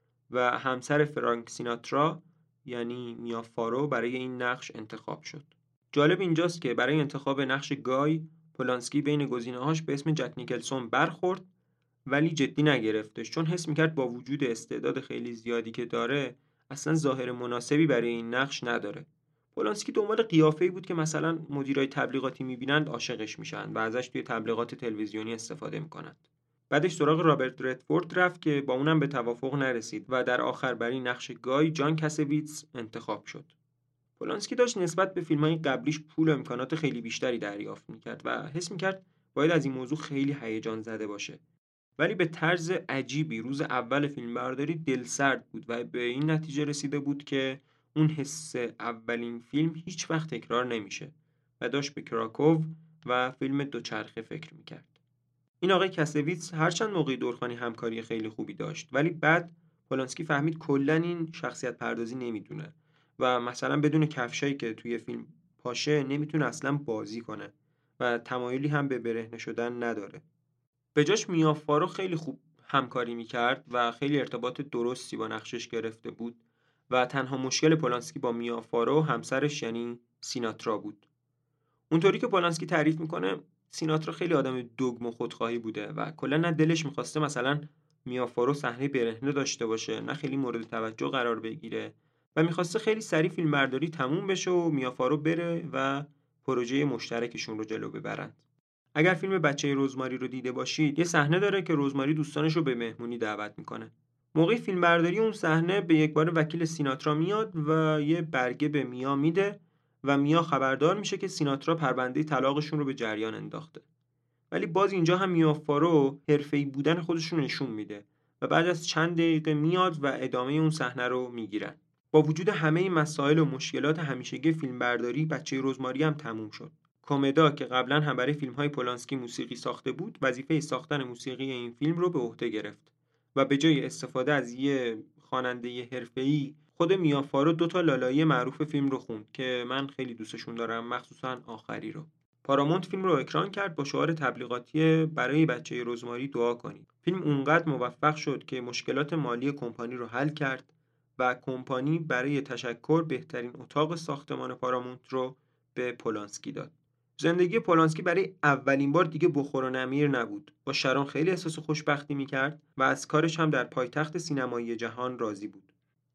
و همسر فرانک سیناترا یعنی میا فارو برای این نقش انتخاب شد. جالب اینجاست که برای انتخاب نقش گای پولانسکی بین گزینه‌هاش به اسم جک نیکلسون برخورد ولی جدی نگرفتش چون حس می‌کرد با وجود استعداد خیلی زیادی که داره اصلا ظاهر مناسبی برای این نقش نداره. پولانسکی دنبال قیافه‌ای بود که مثلا مدیرای تبلیغاتی می‌بینند عاشقش میشن و ازش توی تبلیغات تلویزیونی استفاده می‌کنند. بعدش سراغ رابرت ردفورد رفت که با اونم به توافق نرسید و در آخر برای نقش گای جان کاسویتز انتخاب شد. پولانسکی داشت نسبت به فیلم‌های قبلیش پول و امکانات خیلی بیشتری دریافت می‌کرد و حس می‌کرد باید از این موضوع خیلی هیجان زده باشه. ولی به طرز عجیبی روز اول فیلمبرداری دلسرد بود و به این نتیجه رسیده بود که اون حس اولین فیلم هیچ وقت تکرار نمیشه و داشت به کراکوو و فیلم دوچرخه فکر میکرد. این آقای کاسویتز هرچند موقعی دورخانی همکاری خیلی خوبی داشت ولی بعد پولانسکی فهمید کلاً این شخصیت پردازی نمیدونه و مثلا بدون کفشایی که توی فیلم پاشه نمیتونه اصلا بازی کنه و تمایلی هم به برهنه شدن نداره. به جاش میا فارو خیلی خوب همکاری میکرد و خیلی ارتباط درستی با نقشش گرفته بود و تنها مشکل پولانسکی با میا فارو همسرش یعنی سیناترا بود. اونطوری که پولانسکی تعریف میکنه سیناترا خیلی آدم دوگم و خودخواهی بوده و کلا نه دلش میخواسته مثلا میا فارو صحنه برهنه داشته باشه نه خیلی مورد توجه قرار بگیره و میخواسته خیلی سریع فیلم برداری تموم بشه و میا فارو بره و پروژه مشترکشون رو جلو ببرن. اگر فیلم بچه رزماری رو دیده باشید یه صحنه داره که رزماری دوستانش رو به مهمونی دعوت میکنه. موقع فیلم برداری اون صحنه به یک بار وکیل سیناترا میاد و یه برگه به میا میده و میا خبردار میشه که سیناترا پرونده طلاقشون رو به جریان انداخته. ولی باز اینجا هم میا فارو حرفه‌ای بودن خودش رو نشون میده و بعد از چند دقیقه میاد و ادامه اون صحنه رو میگیرن. با وجود همه این مسائل و مشکلات همیشگی فیلم برداری بچه رزماری هم تموم شد. کومدا که قبلا هم برای فیلم‌های پولانسکی موسیقی ساخته بود وظیفه ساختن موسیقی این فیلم رو به عهده گرفت و به جای استفاده از یه خواننده حرفه‌ای خود میا فارو دو تا لالایی معروف فیلم رو خوند که من خیلی دوستشون دارم، مخصوصا آخری رو. پارامونت فیلم رو اکران کرد با شعار تبلیغاتی برای بچه رزماری دعا کنید. فیلم اونقدر موفق شد که مشکلات مالی کمپانی رو حل کرد و کمپانی برای تشکر بهترین اتاق ساختمان پارامونت رو به پولانسکی داد. زندگی پولانسکی برای اولین بار دیگه بخور و نمیر نبود. با شرون خیلی احساس خوشبختی میکرد و از کارش هم در پایتخت سینمایی جهان راضی بود.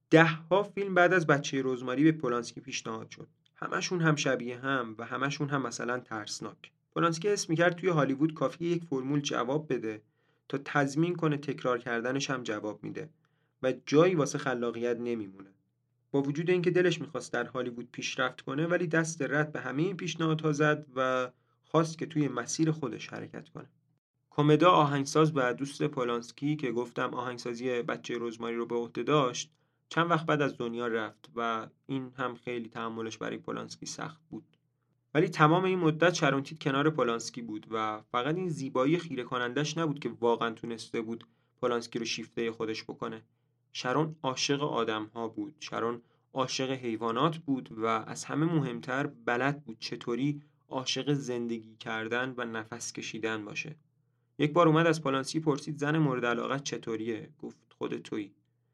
ده ها فیلم بعد از بچه رزماری به پولانسکی پیشنهاد شد. همشون هم شبیه هم و همشون هم مثلا ترسناک. پولانسکی حس می‌کرد توی هالیوود کافیه یک فرمول جواب بده تا تضمین کنه تکرار کردنش هم جواب میده و جایی واسه خلاقیت نمیمونه. با وجود اینکه دلش می‌خواست در هالیوود پیشرفت کنه، ولی دست رد به همه این پیشنهادها زد و خواست که توی مسیر خودش حرکت کنه. کومدا آهنگساز و دوست پولانسکی که گفتم آهنگسازی بچه رزماری رو به عهده داشت، چند وقت بعد از دنیا رفت و این هم خیلی تحملش برای پولانسکی سخت بود. ولی تمام این مدت شرون تیت کنار پولانسکی بود و فقط این زیبایی خیره کنندش نبود که واقعا تونسته بود پولانسکی رو شیفته خودش بکنه. شرون عاشق آدم‌ها بود، شرون عاشق حیوانات بود و از همه مهمتر بلد بود چطوری عاشق زندگی کردن و نفس کشیدن باشه. یک بار اومد از پولانسکی پرسید زن مورد علاقه چطوریه؟ گفت خودت تویی.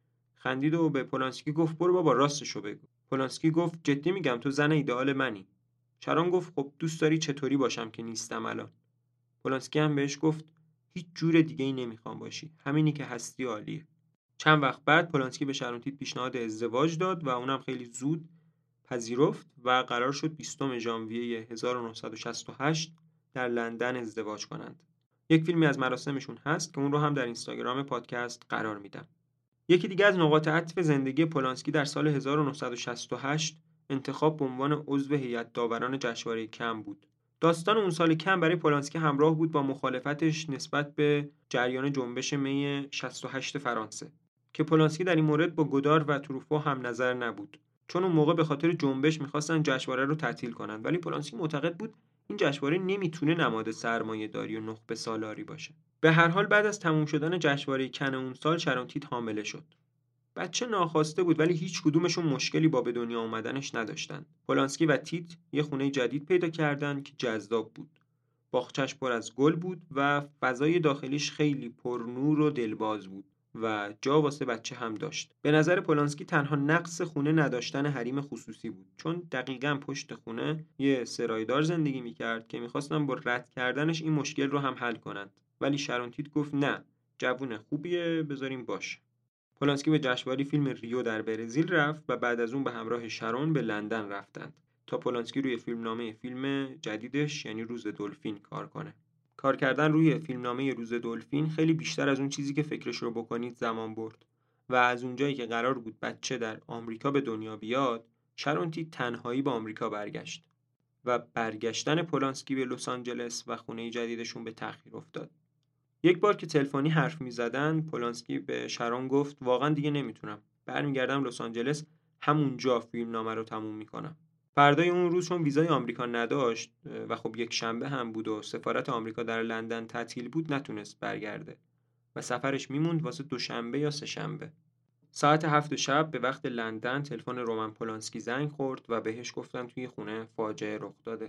خندید و به پولانسکی گفت برو بابا راستشو بگو. پولانسکی گفت جدی میگم تو زن ایدئال منی. شرون گفت خب دوست داری چطوری باشم که نیستم الان؟ پولانسکی هم بهش گفت هیچ جور دیگه ای نمیخوام باشی، همینی که هستی عالیه. چند وقت بعد پولانسکی به شرون تیت پیشنهاد ازدواج داد و اونم خیلی زود پذیرفت و قرار شد بیستم ژانویه هزار و نهصد و شصت و هشت در لندن ازدواج کنند. یک فیلمی از مراسمشون هست که اون رو هم در اینستاگرام پادکست قرار میدم. یکی دیگه از نقاط عطف زندگی پولانسکی در سال هزار و نهصد و شصت و هشت انتخاب به عنوان عضو هیئت داوران جشنواره کن بود. داستان اون سال کن برای پولانسکی همراه بود با مخالفتش نسبت به جریان جنبش می شصت و هشت فرانسه که پولانسکی در این مورد با گودار و تروفو هم نظر نبود، چون اون موقع به خاطر جنبش می‌خواستن جشنواره رو تعطیل کنن، ولی پولانسکی معتقد بود این جشنواره نمیتونه نماد سرمایه‌داری و نخبه سالاری باشه. به هر حال بعد از تموم شدن جشنواره کن اون سال شرون تیت حامله شد. بچه ناخواسته بود ولی هیچ کدومشون مشکلی با به دنیا اومدنش نداشتن. پولانسکی و تیت یه خونه جدید پیدا کردن که جذاب بود. باغچه‌اش پر از گل بود و فضای داخلیش خیلی پرنور و دلباز بود و جا واسه بچه هم داشت. به نظر پولانسکی تنها نقص خونه نداشتن حریم خصوصی بود، چون دقیقاً پشت خونه یه سرایدار زندگی میکرد که میخواستن با رد کردنش این مشکل رو هم حل کنند. ولی شرون تیت گفت نه، جوون خوبیه، بذاریم باشه. پولانسکی به جشنواره فیلم ریو در برزیل رفت و بعد از اون به همراه شرون به لندن رفتند تا پولانسکی روی فیلمنامه فیلم جدیدش یعنی روز دلفین کار کنه. کار کردن روی فیلمنامه روز دلفین خیلی بیشتر از اون چیزی که فکرش رو بکنید زمان برد و از اونجایی که قرار بود بچه در آمریکا به دنیا بیاد، شرون تیت تنهایی به آمریکا برگشت و برگشتن پولانسکی به لس آنجلس و خونه جدیدشون به تأخیر افتاد. یک بار که تلفنی حرف می‌زدن، پولانسکی به شرون گفت واقعا دیگه نمیتونم. برمیگردم لس آنجلس، همونجا فیلمنامه رو تموم میکنم. فردای اون روز چون ویزای آمریکا نداشت و خب یک شنبه هم بود و سفارت آمریکا در لندن تعطیل بود، نتونست برگرده و سفرش میموند واسه دوشنبه یا سه شنبه. ساعت هفت شب به وقت لندن تلفن رومن پولانسکی زنگ خورد و بهش گفتن توی خونه فاجعه رخ داده.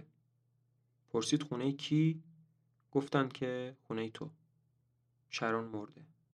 پرسید خونه کی؟ گفتن که خونه تو. شرون مرده.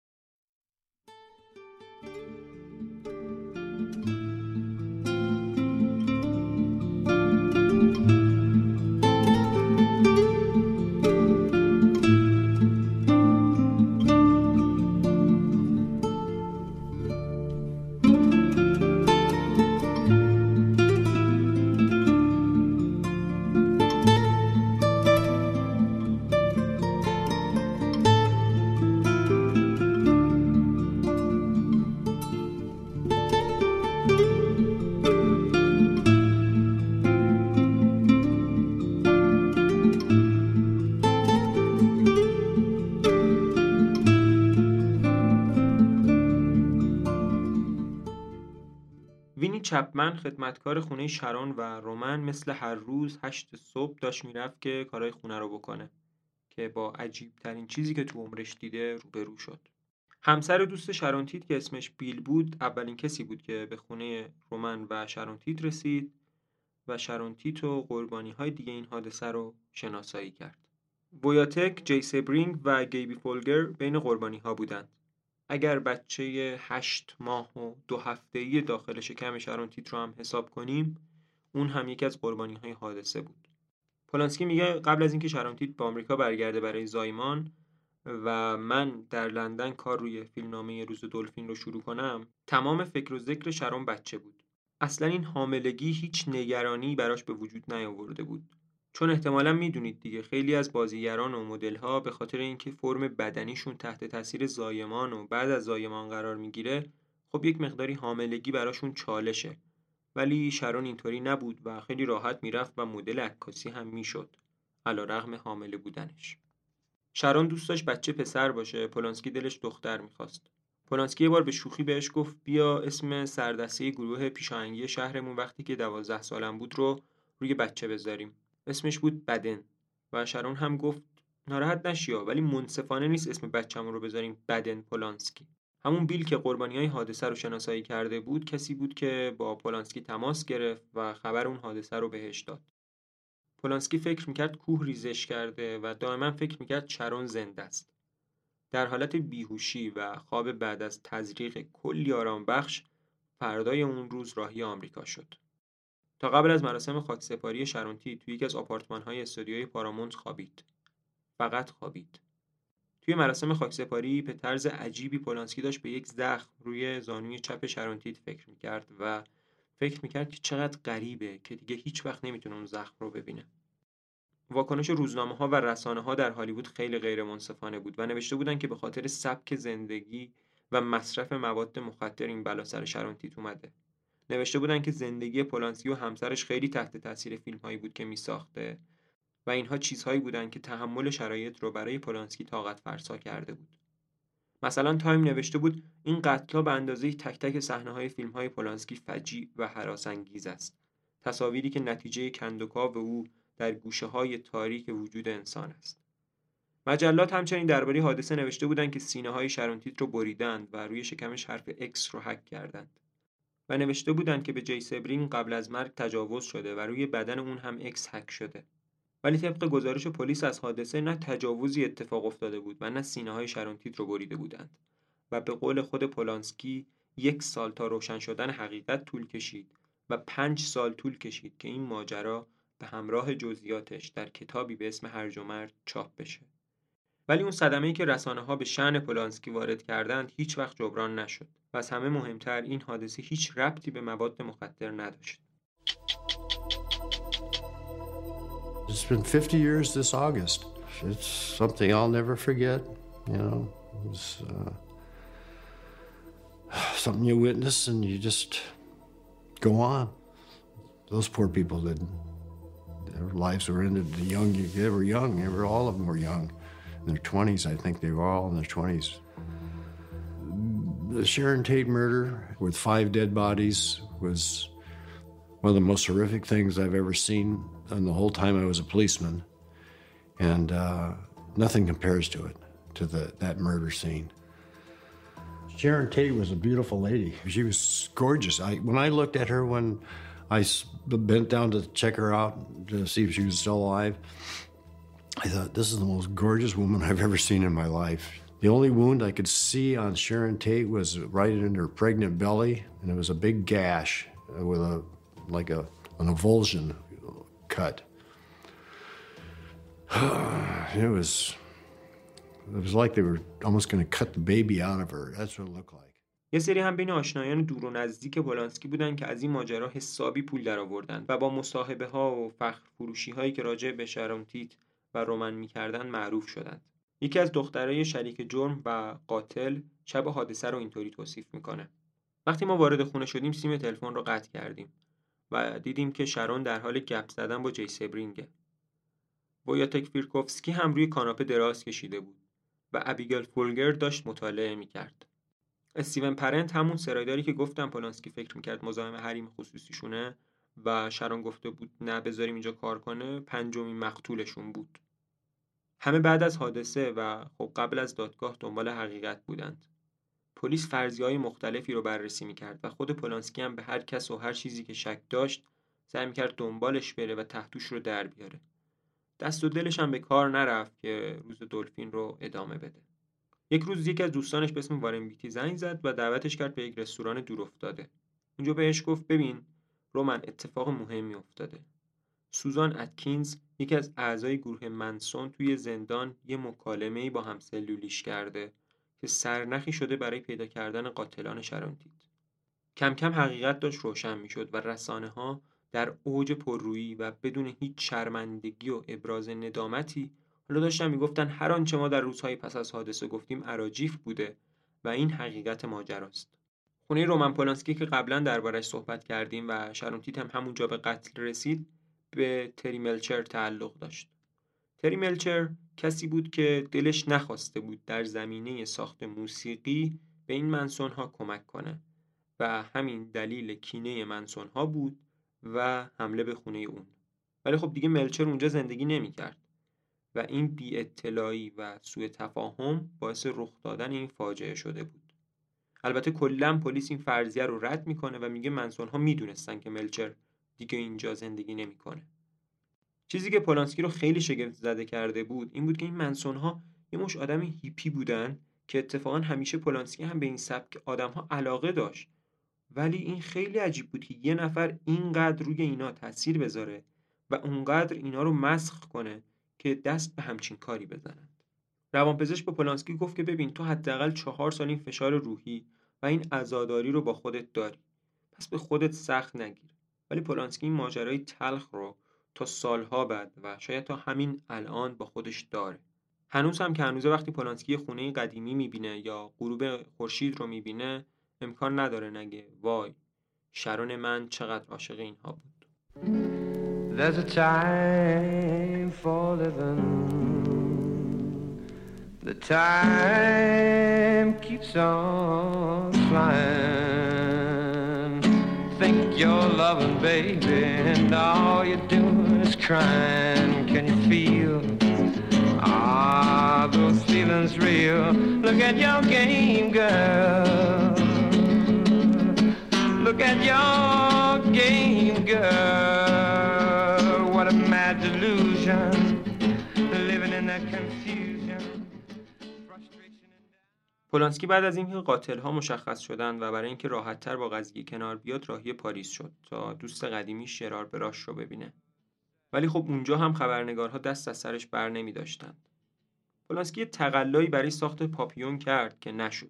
وینی چپمن خدمتکار خونه شرون و رومن مثل هر روز هشت صبح داشت میرفت که کارهای خونه رو بکنه که با عجیب ترین چیزی که تو عمرش دیده روبرو شد. همسر دوست شرون تیت که اسمش بیل بود اولین کسی بود که به خونه رومن و شرون تیت رسید و شرون تیت و قربانی‌های دیگه این حادثه رو شناسایی کرد. ویاتک، جی سبرینگ و گیبی فولگر بین قربانی‌ها بودند. اگر بچه هشت ماه و دو هفته‌ای داخل شکم شرون تیت رو هم حساب کنیم، اون هم یکی از قربانی‌های حادثه بود. پولانسکی میگه قبل از اینکه شرون تیت به آمریکا برگرده برای زایمان، و من در لندن کار روی فیلمنامه روز دلفین رو شروع کنم، تمام فکر و ذکر شرون بچه بود. اصلا این حاملگی هیچ نگرانی براش به وجود نیاورده بود. چون احتمالاً میدونید دیگه خیلی از بازیگران و مدل‌ها به خاطر اینکه فرم بدنیشون تحت تاثیر زایمان و بعد از زایمان قرار میگیره، خب یک مقداری حاملگی براشون چالشه. ولی شرون اینطوری نبود و خیلی راحت میرفت و مدل عکاسی هم میشد، علیرغم حامله بودنش. شرون دوست داشت بچه پسر باشه، پولانسکی دلش دختر میخواست. پولانسکی یه بار به شوخی بهش گفت بیا اسم سردسته گروه پیشاهنگی شهرمون وقتی که دوازده سالم بود رو روی بچه بذاریم. اسمش بود بدن. و شرون هم گفت ناراحت نشیا، ولی منصفانه نیست اسم بچه‌مون رو بذاریم بدن پولانسکی. همون بیل که قربانیای حادثه رو شناسایی کرده بود کسی بود که با پولانسکی تماس گرفت و خبر اون حادثه رو بهش داد. پولانسکی فکر میکرد کوه ریزش کرده و دائما فکر میکرد شرون زنده است. در حالت بیهوشی و خواب بعد از تزریق کلی آرام بخش، فردای اون روز راهی آمریکا شد. تا قبل از مراسم خاکسپاری شرون تیت توی یکی از آپارتمان‌های استودیوی پارامونت خوابید. فقط خوابید. توی مراسم خاکسپاری به طرز عجیبی پولانسکی داشت به یک زخم روی زانوی چپ شرون تیت فکر میکرد و فکر میکرد که چقدر غریبه که دیگه هیچ وقت نمیتونه اون زخم رو ببینه. واکنش روزنامه‌ها و رسانه‌ها در هالیوود خیلی غیر منصفانه بود و نوشته بودن که به خاطر سبک زندگی و مصرف مواد مخدر این بلا سر شرون تیت اومده. نوشته بودن که زندگی پولانسکی و همسرش خیلی تحت تاثیر فیلم‌هایی بود که می‌ساخته و اینها چیزهایی بودن که تحمل شرایط رو برای پولانسکی طاقت فرسا کرده بود. مثلا تایم نوشته بود این قتل‌ها به اندازه تک تک صحنه‌های فیلم‌های پولانسکی فجیع و هراس‌انگیز است. تصاویری که نتیجه کندوکاو او در گوشه‌های تاریک وجود انسان است. مجلات همچنین درباره حادثه نوشته بودند که سینه‌های شرون تیت رو بریدند و روی شکمش حرف اکس رو حک کردند. و نوشته بودند که به جی سبرین قبل از مرگ تجاوز شده و روی بدن اون هم اکس حک شده. ولی طبق گزارش پلیس از حادثه نه تجاوزی اتفاق افتاده بود و نه سینه‌های شرون تیت رو بریده بودند. و به قول خود پولانسکی یک سال تا روشن شدن حقیقت طول کشید و پنج سال طول کشید که این ماجرا به همراه جزئیاتش در کتابی به اسم هرج و مرج چاپ بشه. ولی اون صدمه‌ای که رسانه‌ها به شأن پولانسکی وارد کردند هیچ وقت جبران نشد و از همه مهمتر این حادثه هیچ ربطی به مواد مخدر نداشت. It's been fifty years this August. It's something I'll never forget, you know. It's uh, something you witness and you just go on. Those poor people didn't. Their lives were ended young. They were young. They were, all of them were young. In their twenties, I think they were all in their twenties. The Sharon Tate murder with five dead bodies was one of the most horrific things I've ever seen in the whole time I was a policeman. And uh, nothing compares to it, to the, that murder scene. Sharon Tate was a beautiful lady. She was gorgeous. I, when I looked at her when I bent down to check her out to see if she was still alive, I thought, this is the most gorgeous woman I've ever seen in my life. The only wound I could see on Sharon Tate was right in her pregnant belly, and it was a big gash with a, like a, an avulsion cut. It was, it was like they were almost going to cut the baby out of her. That's what it looked like. یه سری هم بین آشنایان دور و نزدیک پولانسکی بودن که از این ماجرا حسابی پول درآوردن و با مصاحبه ها و فخر فروشی هایی که راجع به شرون تیت و رومن می‌کردن معروف شدند. یکی از دخترای شریک جرم و قاتل شب حادثه رو اینطوری توصیف میکنه. وقتی ما وارد خونه شدیم سیم تلفن رو قطع کردیم و دیدیم که شرون در حال گپ زدن با جی سبرینگه. وویاتک فیرکوفسکی هم روی کاناپه دراز کشیده بود و ابیگل فولگر داشت مطالعه میکرد. استیون پرنت همون سرایداری که گفتم پولانسکی فکر میکرد مزاحم حریم خصوصیشونه و شرون گفته بود نه بذاریم اینجا کار کنه، پنجمین مقتولشون بود. همه بعد از حادثه و خب قبل از دادگاه دنبال حقیقت بودند. پلیس فرضیه‌های مختلفی رو بررسی میکرد و خود پولانسکی هم به هر کس و هر چیزی که شک داشت سعی میکرد دنبالش بره و تحتوش رو در بیاره. دست و دلش هم به کار نرفت که روز دلفین رو ادامه بده. یک روز یکی از دوستانش به اسم وارن بیتی زنگ زد و دعوتش کرد به یک رستوران دور افتاده. اونجا بهش گفت ببین رومن اتفاق مهمی افتاده. سوزان اتکینز، یکی از اعضای گروه منسون، توی زندان یه مکالمه‌ای با همسلولیش کرده که سرنخی شده برای پیدا کردن قاتلان شرونتیت. کم کم حقیقت داشت روشن میشد و رسانه‌ها در اوج پررویی و بدون هیچ شرمندگی و ابراز ندامتی حالا داشتن میگفتن هر آنچه ما در روزهای پس از حادثه گفتیم اراجیف بوده و این حقیقت ماجراست. خونه رومن پولانسکی که قبلا دربارش صحبت کردیم و شرونتیت هم همونجا به قتل رسید، به تری ملچر تعلق داشت. تری ملچر کسی بود که دلش نخواسته بود در زمینه ساخت موسیقی به این منسون ها کمک کنه و همین دلیل کینه منسون ها بود و حمله به خونه اون. ولی خب دیگه ملچر اونجا زندگی نمی کرد و این بی اطلاعی و سوء تفاهم باعث رخ دادن این فاجعه شده بود. البته کلاً پلیس این فرضیه رو رد میکنه و میگه منسون ها میدونستن که ملچر دیگه اینجا زندگی نمیکنه. چیزی که پولانسکی رو خیلی شگفت زده کرده بود این بود که این منسون ها یه مش آدم هیپی بودن که اتفاقا همیشه پولانسکی هم به این سبک آدم ها علاقه داشت، ولی این خیلی عجیب بود که یه نفر اینقدر روی اینا تاثیر بذاره و اونقدر اینا رو مسخ کنه که دست به همچین کاری بزنن. روانپزشک به پولانسکی گفت که ببین تو حداقل چهار سال این فشار روحی و این عزاداری رو با خودت داری، پس به خودت سخت نگیر. ولی پولانسکی این ماجرای تلخ رو تا سالها بعد و شاید تا همین الان با خودش داره. هنوز هم که هنوز وقتی پولانسکی خونه قدیمی میبینه یا غروب خورشید رو میبینه امکان نداره نگه وای شرون من چقدر عاشق اینها بود. There's a time for living. The time keeps on flying. Think you're loving, baby, and all you're doing is crying. Can you feel? Are those feelings real? Look at your game, girl. Look at your game, girl. What a mad delusion. Living in that confusion. پولانسکی بعد از اینکه قاتل‌ها مشخص شدن و برای اینکه راحت‌تر با قضیه کنار بیاد راهی پاریس شد تا دوست قدیمی شرار براش رو ببینه. ولی خب اونجا هم خبرنگارها دست از سرش بر نمی داشتن. پولانسکی تقلایی برای ساخت پاپیون کرد که نشد.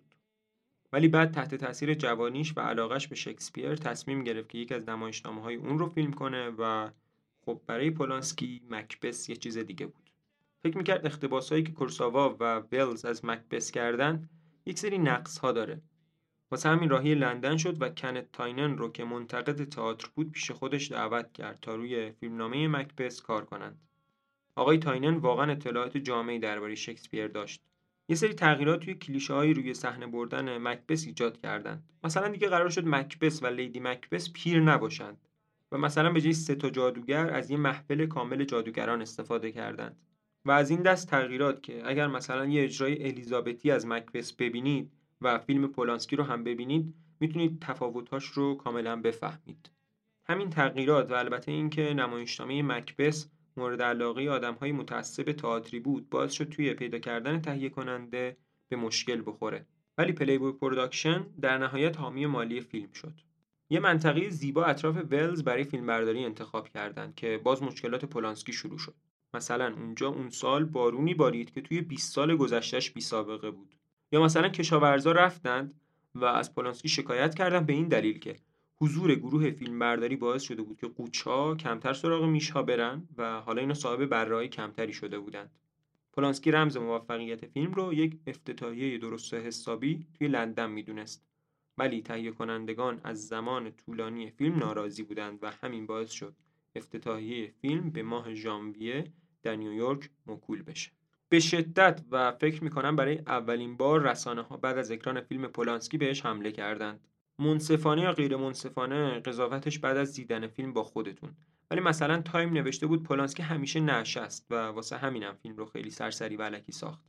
ولی بعد تحت تاثیر جوانیش و علاقش به شکسپیر تصمیم گرفت که یک از نمایشنامه‌های اون رو فیلم کنه و خب برای پولانسکی مکبث یه چیز دیگه بود. فکر می‌کرد اقتباسایی که کورساوا و ولز از مکبث کردن یک سری نقص‌ها داره. واسه همین راهی لندن شد و کنت تاینن رو که منتقد تئاتر بود پیش خودش دعوت کرد تا روی فیلمنامه مکبث کار کنند. آقای تاینن واقعا اطلاعات جامعی درباره شکسپیر داشت. یه سری تغییرات توی کلیشه‌های روی صحنه بردن مکبث ایجاد کردند. مثلا دیگه قرار شد مکبث و لیدی مکبث پیر نباشند و مثلا به جای سه تا جادوگر از یه محفل کامل جادوگران استفاده کردند. و از این دست تغییرات که اگر مثلا یه اجرای الیزابتی از مکبث ببینید و فیلم پولانسکی رو هم ببینید میتونید تفاوت‌هاش رو کاملا بفهمید. همین تغییرات و البته این که نمایشنامه مکبث مورد علاقه آدم‌های متعصب تئاتری بود باعث شد توی پیدا کردن تهیه کننده به مشکل بخوره. ولی پلیبوی پروداکشن در نهایت حامی مالی فیلم شد. یه منطقه زیبا اطراف ولز برای فیلمبرداری انتخاب کردند که باز مشکلات پولانسکی شروع شد. مثلا اونجا اون سال بارونی بارید که توی بیست سال گذشتهش بی سابقه بود. یا مثلا کشاورزا رفتند و از پولانسکی شکایت کردن به این دلیل که حضور گروه فیلمبرداری باعث شده بود که قوچ‌ها کمتر سراغ میش‌ها برن و حالا اینا صاحب برای کمتری شده بودند. پولانسکی رمز موفقیت فیلم رو یک افتتاحیه درست و حسابی توی لندن میدونست. ولی تهیه کنندگان از زمان طولانی فیلم ناراضی بودند و همین باعث شد افتتاحیه فیلم به ماه ژانویه در نیویورک موکول بشه. به شدت و فکر میکنم برای اولین بار رسانه‌ها بعد از اکران فیلم پولانسکی بهش حمله کردند. منصفانه یا غیر منصفانه قضاوتش بعد از دیدن فیلم با خودتون. ولی مثلا تایم نوشته بود پولانسکی همیشه نشست و واسه همینم فیلم رو خیلی سرسری و الکی ساخته.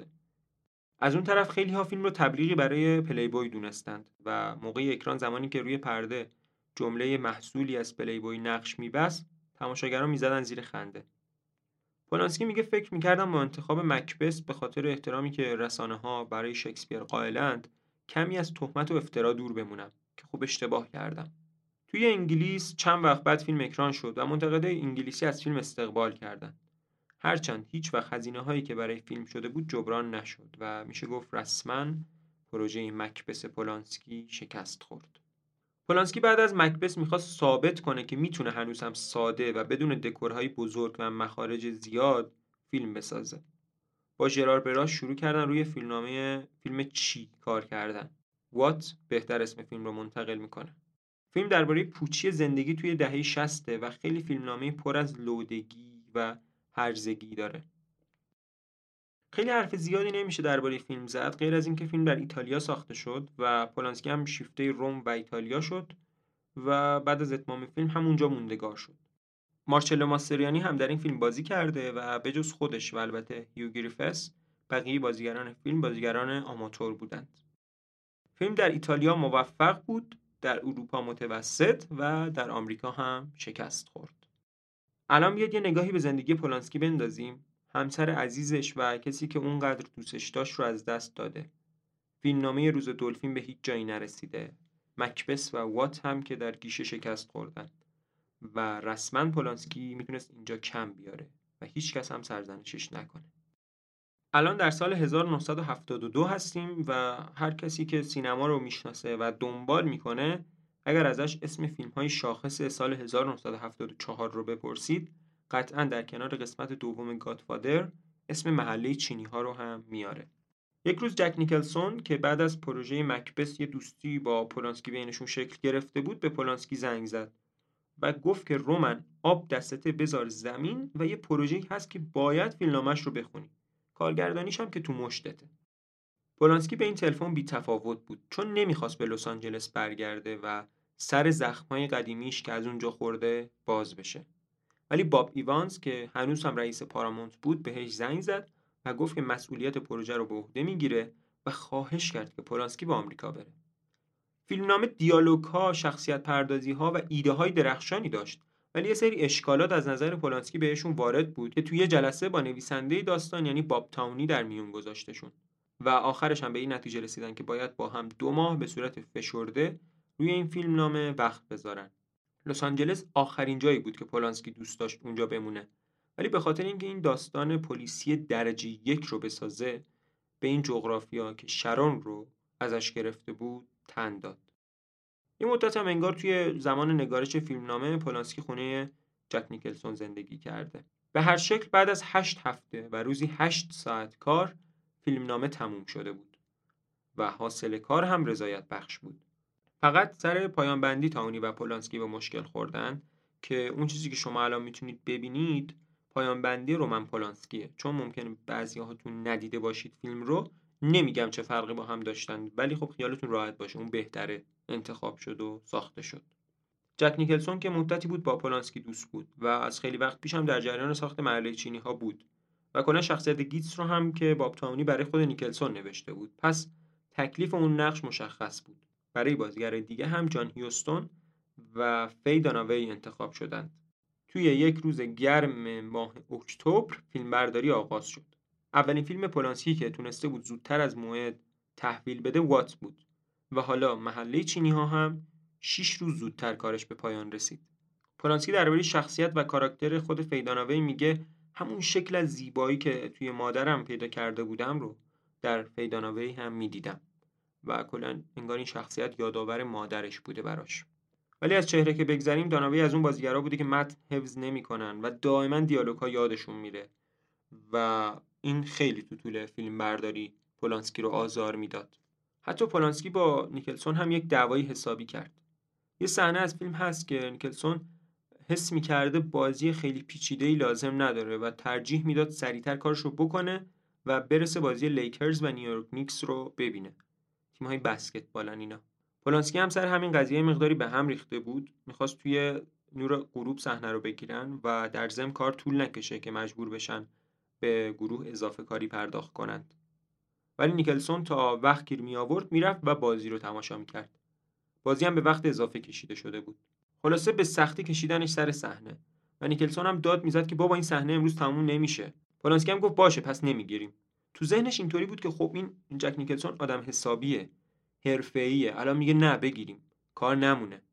از اون طرف خیلی ها فیلم رو تبلیغی برای پلیبوی دونستند و موقع اکران زمانی که روی پرده جمله محصولی از پلیبوی نقش می‌بست تماشاگران می‌زدن زیر خنده. پولانسکی میگه فکر می‌کردم با انتخاب مکبث به خاطر احترامی که رسانه‌ها برای شکسپیر قائلند کمی از تهمت و افترا دور بمونم که خوب اشتباه کردم. توی انگلیس چند وقت بعد فیلم اکران شد و منتقدای انگلیسی از فیلم استقبال کردند. هرچند هیچ وقت هزینه‌هایی که برای فیلم شده بود جبران نشد و میشه گفت رسما پروژه مکبث پولانسکی شکست خورد. پولانسکی بعد از مکبث میخواست ثابت کنه که میتونه هنوز هم ساده و بدون دکورهای بزرگ و مخارج زیاد فیلم بسازه. با ژرار براش شروع کردن روی فیلمنامه فیلم چی کار کردن. وات بهتر اسم فیلم رو منتقل میکنه. فیلم درباره پوچی زندگی توی دهه شصت و خیلی فیلمنامه پر از لودگی و هرزگی داره. خیلی حرف زیادی نمیشه درباره فیلم زد غیر از اینکه فیلم در ایتالیا ساخته شد و پولانسکی هم شیفته روم و ایتالیا شد و بعد از اتمام فیلم همونجا موندگار شد. مارچلو ماستریانی هم در این فیلم بازی کرده و به جز خودش و البته هیو گریفث بقیه بازیگران فیلم بازیگران آماتور بودند. فیلم در ایتالیا موفق بود، در اروپا متوسط و در آمریکا هم شکست خورد. الان بیاد یه نگاهی به زندگی پولانسکی بندازیم. همسر عزیزش و کسی که اونقدر دوستش داشت رو از دست داده. فیلمنامه روز دلفین به هیچ جایی نرسیده. مکبث و وات هم که در گیشه شکست خوردن. و رسما پولانسکی میتونست اینجا کم بیاره و هیچ کس هم سرزنشش نکنه. الان در سال هزار و نهصد و هفتاد و دو هستیم و هر کسی که سینما رو میشناسه و دنبال میکنه اگر ازش اسم فیلم‌های شاخص سال هزار و نهصد و هفتاد و چهار رو بپرسید قطعاً در کنار قسمت دوم گادفادر اسم محله چینی‌ها رو هم میاره. یک روز جک نیکلسون که بعد از پروژه مکبث یه دوستی با پولانسکی بینشون شکل گرفته بود به پولانسکی زنگ زد و گفت که رومن آب دستت بذار زمین و یه پروژه‌ای هست که باید فیلمنامه‌اش رو بخونی. کارگردانیش هم که تو مشتته. پولانسکی به این تلفن بی تفاوت بود چون نمیخواست به لس آنجلس برگرده و سر زخم‌های قدیمیش که از اونجا خورده باز بشه. ولی باب ایوانز که هنوز هم رئیس پارامونت بود بهش زنگ زد و گفت که مسئولیت پروژه رو به عهده میگیره و خواهش کرد که پولانسکی به آمریکا بره. فیلمنامه دیالوگ‌ها، شخصیت پردازی‌ها و ایده‌های درخشانی داشت، ولی یه سری اشکالات از نظر پولانسکی بهشون وارد بود که توی جلسه با نویسنده داستان یعنی باب تاونی در میون گذاشتشون و آخرش هم به این نتیجه رسیدن که باید با هم دو ماه به صورت فشرده روی این فیلمنامه وقت بذارن. لس آنجلس آخرین جایی بود که پولانسکی دوست داشت اونجا بمونه، ولی به خاطر اینکه این داستان پلیسی درجه یک رو بسازه به این جغرافیا که شرون رو ازش گرفته بود تن داد. یه مدت هم انگار توی زمان نگارش فیلمنامه پولانسکی خونه جک نیکلسون زندگی کرده. به هر شکل بعد از هشت هفته و روزی هشت ساعت کار فیلمنامه تموم شده بود و حاصل کار هم رضایت بخش بود. فقط سر پایان بندی تاونی و پولانسکی به مشکل خوردن که اون چیزی که شما الان میتونید ببینید پایان بندی رومن پولانسکیه. چون ممکنه بعضی‌هاتون ندیده باشید فیلم رو، نمیگم چه فرقی با هم داشتن ولی خب خیالتون راحت باشه اون بهتره انتخاب شد و ساخته شد. جک نیکلسون که مدتی بود با پولانسکی دوست بود و از خیلی وقت پیش هم در جریان ساخت محله چینی‌ها بود و کلا شخصیت گیتس رو هم که باب تاونی برای خود نیکلسون نوشته بود. پس تکلیف اون نقش مشخص بود. برای بازیگر دیگه هم جان هیوستون و فی داناوی انتخاب شدند. توی یک روز گرم ماه اکتبر فیلمبرداری آغاز شد. اولین فیلم پولانسکی که تونسته بود زودتر از موعد تحویل بده وات بود و حالا محله چینی‌ها هم شش روز زودتر کارش به پایان رسید. پولانسکی درباره شخصیت و کاراکتر خود فی داناوی میگه همون شکل از زیبایی که توی مادرم پیدا کرده بودم رو در فی داناوی هم میدیدم و کلا انگار این شخصیت یادآور مادرش بوده براش. ولی از چهره که بگذریم داناوی از اون بازیگرا بوده که متن حفظ نمی‌کنن و دائما دیالوگ‌ها یادشون میره و این خیلی تو طول فیلم برداری پولانسکی رو آزار میداد. حتی پولانسکی با نیکلسون هم یک دعوایی حسابی کرد. یه صحنه از فیلم هست که نیکلسون حس می‌کرده بازی خیلی پیچیده‌ای لازم نداره و ترجیح میداد سریعتر کارش رو بکنه و برسه بازی لیکرز و نیویورک نیکس رو ببینه. تیم‌های بسکتبالن اینا. پولانسکی هم سر همین قضیه مقداری به هم ریخته بود. می‌خواست توی نور غروب صحنه رو بگیرن و در ضمن کار طول نکشه که مجبور بشن به گروه اضافه کاری پرداخت کنند. ولی نیکلسون تا وقت گیر می آورد میرفت و بازی رو تماشا می‌کرد. بازی هم به وقت اضافه کشیده شده بود. خلاصه به سختی کشیدنش سر صحنه و نیکلسون هم داد میزد که بابا این صحنه امروز تموم نمیشه. پولانسکی هم گفت باشه پس نمیگیریم. تو ذهنش اینطوری بود که خب این جک نیکلسون آدم حسابیه، حرفه‌ایه، الان میگه نه بگیریم، کار نمونه.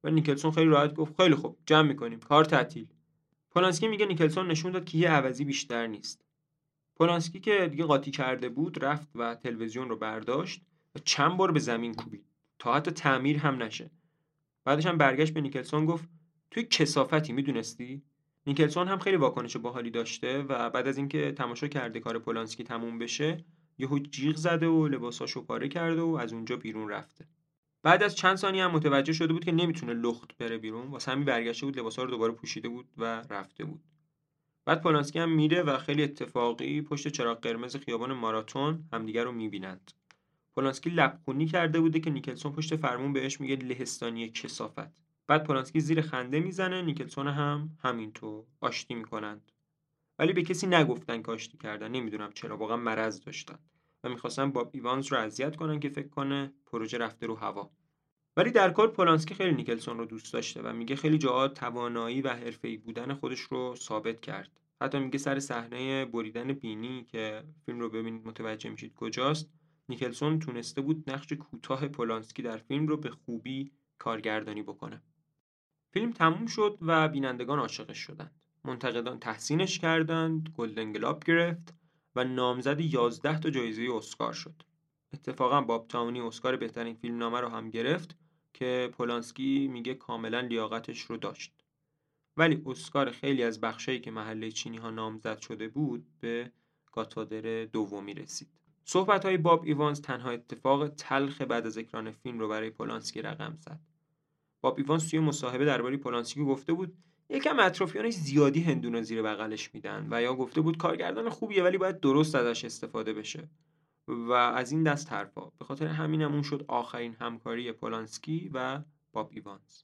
و نیکلسون خیلی راحت گفت خیلی خوب، جمع می‌کنیم، کار تعطیل. پولانسکی میگه نیکلسون نشون داد که یه عوضی بیشتر نیست. پولانسکی که دیگه قاطی کرده بود رفت و تلویزیون رو برداشت و چند بار به زمین کوبید تا حتی تعمیر هم نشه. بعدش هم برگشت به نیکلسون گفت توی کثافتی، میدونستی؟ نیکلسون هم خیلی واکنش باحالی داشته و بعد از اینکه تماشا کرده کار پولانسکی تموم بشه یهو جیغ زده و لباساشو پاره کرده و از اونجا بیرون رفته. بعد از چند ثانیه هم متوجه شده بود که نمیتونه لخت بره بیرون، واسه همین برگشته بود، لباسا رو دوباره پوشیده بود و رفته بود. بعد پولانسکی هم میره و خیلی اتفاقی پشت چراغ قرمز خیابان ماراتون همدیگه رو میبینند. پولانسکی لبخونی کرده بوده که نیکلسون پشت فرمون بهش میگه لهستانی کثافت. بعد پولانسکی زیر خنده میزنه، نیکلسون هم همینطور آشتی میکنند. ولی به کسی نگفتن که آشتی کردن، نمیدونم چرا، واقعا مرض داشتن و میخواستن باب ایوانز رو اذیت کنن که فکر کنه پروژه رفته رو هوا. ولی در کل پولانسکی خیلی نیکلسون رو دوست داشته و میگه خیلی جاها توانایی و حرفه‌ای بودن خودش رو ثابت کرد. حتی میگه سر صحنه بریدن بینی که فیلم رو ببینید متوجه میشید کجاست، نیکلسون تونسته بود نقش کوتاه پولانسکی در فیلم رو به خوبی کارگردانی بکنه. فیلم تموم شد و بینندگان عاشقش شدند. منتقدان تحسینش کردند، گلدن گلوب گرفت و نامزد یازده تا جایزه اسکار شد. اتفاقا باب تاونی اسکار بهترین فیلم نامه رو هم گرفت که پولانسکی میگه کاملا لیاقتش رو داشت. ولی اسکار خیلی از بخشایی که محله چینی ها نامزد شده بود به گاتفادر دومی رسید. صحبت‌های باب ایوانز تنها اتفاق تلخ بعد از اکران فیلم رو برای پولانسکی رقم زد. باب ایوانز توی مصاحبه درباره پولانسکی گفته بود یکم اطرافیانش زیادی هندونه زیر بغلش میدن و یا گفته بود کارگردان خوبیه ولی باید درست ازش استفاده بشه و از این دست حرفا. به خاطر همینم اون شد آخرین همکاری پولانسکی و باب ایوانز.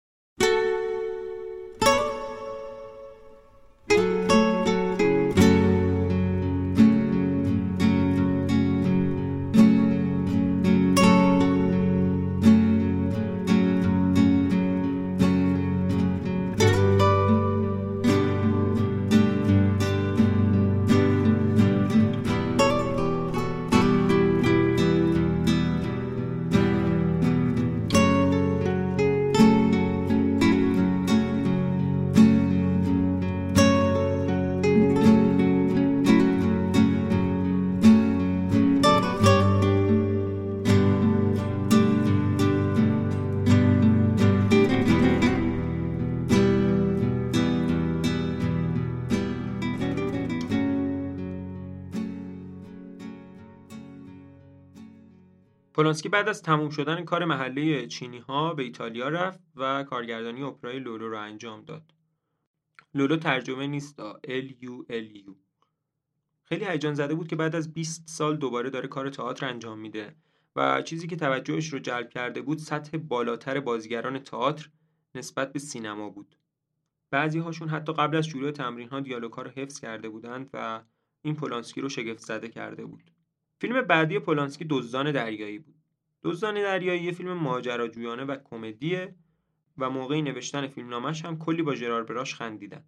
پولانسکی بعد از تموم شدن کار محله چینی‌ها به ایتالیا رفت و کارگردانی اپرای لولو رو انجام داد. لولو ترجمه نیست، ال یو ال یو. خیلی هیجان زده بود که بعد از بیست سال دوباره داره کار تئاتر انجام میده و چیزی که توجهش رو جلب کرده بود سطح بالاتر بازیگران تئاتر نسبت به سینما بود. بعضی هاشون حتی قبل از شروع تمرین‌ها دیالوگ‌ها رو حفظ کرده بودند و این پولانسکی رو شگفت زده کرده بود. فیلم بعدی پولانسکی دزدان دریایی بود. دزدان دریایی یه فیلم ماجراجویانه و کمدیه و موقعی نوشتن فیلمنامه‌اش هم کلی با ژرار براش خندیدن.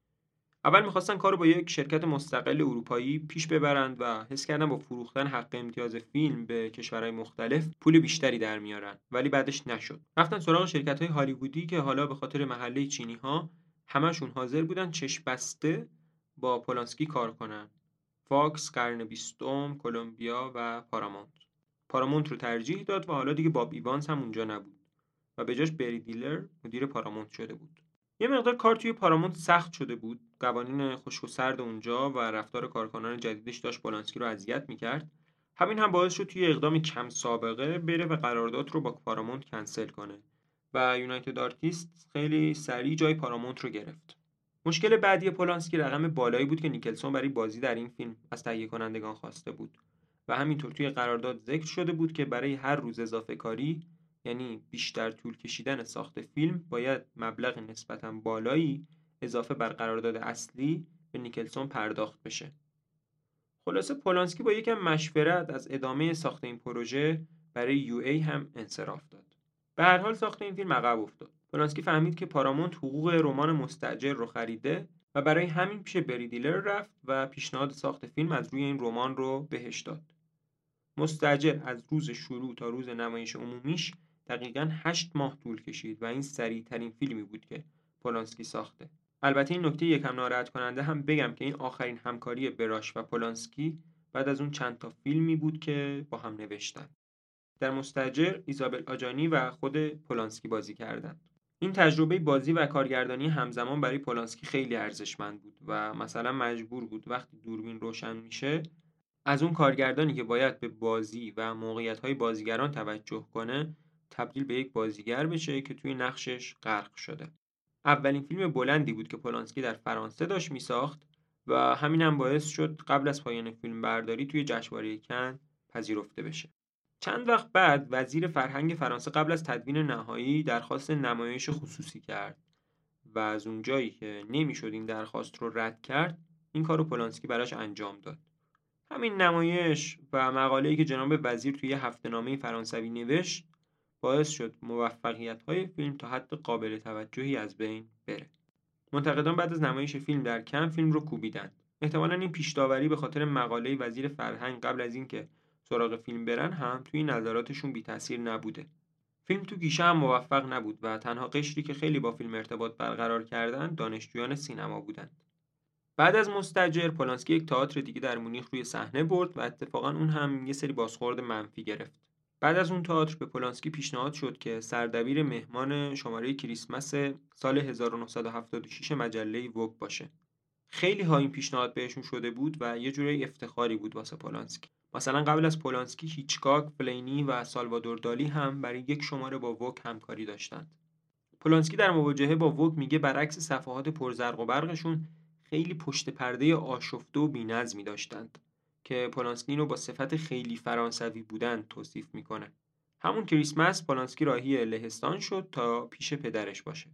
اول می‌خواستن کارو با یک شرکت مستقل اروپایی پیش ببرند و حس کردن با فروختن حق امتیاز فیلم به کشورهای مختلف پول بیشتری در میارن، ولی بعدش نشد. رفتن سراغ شرکت‌های هالیوودی که حالا به خاطر محله چینی‌ها همشون حاضر بودن چشم بسته با پولانسکی کار کنن. فاکس، قرن بیستم، کلمبیا و پارامونت. پارامونت رو ترجیح داد و حالا دیگه باب ایوانز هم اونجا نبود و به جاش بری دیلر مدیر پارامونت شده بود. یه مقدار کار توی پارامونت سخت شده بود. قوانین خشک و سرد اونجا و رفتار کارکنان جدیدش داشت پولانسکی رو اذیت می‌کرد. همین هم باعث شد توی اقدامی کم سابقه بره و قرارداد رو با پارامونت کنسل کنه و یونایتد آرتیست خیلی سریع جای پارامونت رو گرفت. مشکل بعدی پولانسکی رقم بالایی بود که نیکلسون برای بازی در این فیلم از تهیه کنندگان خواسته بود و همینطور توی قرارداد ذکر شده بود که برای هر روز اضافه کاری، یعنی بیشتر طول کشیدن ساخت فیلم، باید مبلغ نسبتاً بالایی اضافه بر قرارداد اصلی به نیکلسون پرداخت بشه. خلاصه پولانسکی با یکم مشورت از ادامه ساخت این پروژه برای یو ای هم انصراف داد. به هر حال ساخت این فیلم عقب افتاد. پولانسکی فهمید که پارامونت حقوق رمان مستأجر رو خریده و برای همین پیش بری دیلر رفت و پیشنهاد ساخت فیلم از روی این رمان رو بهش داد. مستأجر از روز شروع تا روز نمایش عمومیش دقیقاً هشت ماه طول کشید و این سریع‌ترین فیلمی بود که پولانسکی ساخته. البته این نکته یکم ناراحت کننده هم بگم که این آخرین همکاری براش و پولانسکی بعد از اون چند تا فیلمی بود که با هم نوشتن. در مستاجر ایزابل آجانی و خود پولانسکی بازی کردند. این تجربه بازی و کارگردانی همزمان برای پولانسکی خیلی ارزشمند بود و مثلا مجبور بود وقتی دوربین روشن میشه از اون کارگردانی که باید به بازی و موقعیت‌های بازیگران توجه کنه تبدیل به یک بازیگر بشه که توی نقشش غرق شده. اولین فیلم بلندی بود که پولانسکی در فرانسه داشت میساخت و همین هم باعث شد قبل از پایان فیلم برداری توی جشنواره کن پذیرفته بشه. چند وقت بعد وزیر فرهنگ فرانسه قبل از تدوین نهایی درخواست نمایش خصوصی کرد و از اونجایی که نمیشد این درخواست رو رد کرد این کار رو پولانسکی براش انجام داد. همین نمایش و مقاله‌ای که جناب وزیر توی هفته‌نامه فرانسوی نوشت باعث شد موفقیت‌های فیلم تا حد قابل توجهی از بین بره. منتقدان بعد از نمایش فیلم در کن فیلم رو کوبیدن. احتمالاً این پیش داوری به خاطر مقاله وزیر فرهنگ قبل از اینکه سراغ فیلم برن هم توی نظراتشون بی تاثیر نبوده. فیلم تو گیشه هم موفق نبود و تنها قشری که خیلی با فیلم ارتباط برقرار کردن دانشجویان سینما بودند. بعد از مستاجر پولانسکی یک تئاتر دیگه در مونیخ روی صحنه برد و اتفاقا اون هم یه سری بازخورد منفی گرفت. بعد از اون تئاتر به پولانسکی پیشنهاد شد که سردبیر مهمان شماره کریسمس سال هزار و نهصد و هفتاد و شش مجله ووگ باشه. خیلی ها این پیشنهاد بهشون شده بود و یه جوری افتخاری بود واسه پولانسکی. مثلا قبل از پولانسکی هیچکاک، فلینی و سالوادور دالی هم برای یک شماره با ووگ همکاری داشتند. پولانسکی در مواجهه با ووگ میگه برعکس صفحات پرزرق و برقشون خیلی پشت پرده آشفته و بی‌نظمی داشتند که پولانسکی رو با صفت خیلی فرانسوی بودن توصیف میکنه. همون کریسمس پولانسکی راهی لهستان شد تا پیش پدرش باشه.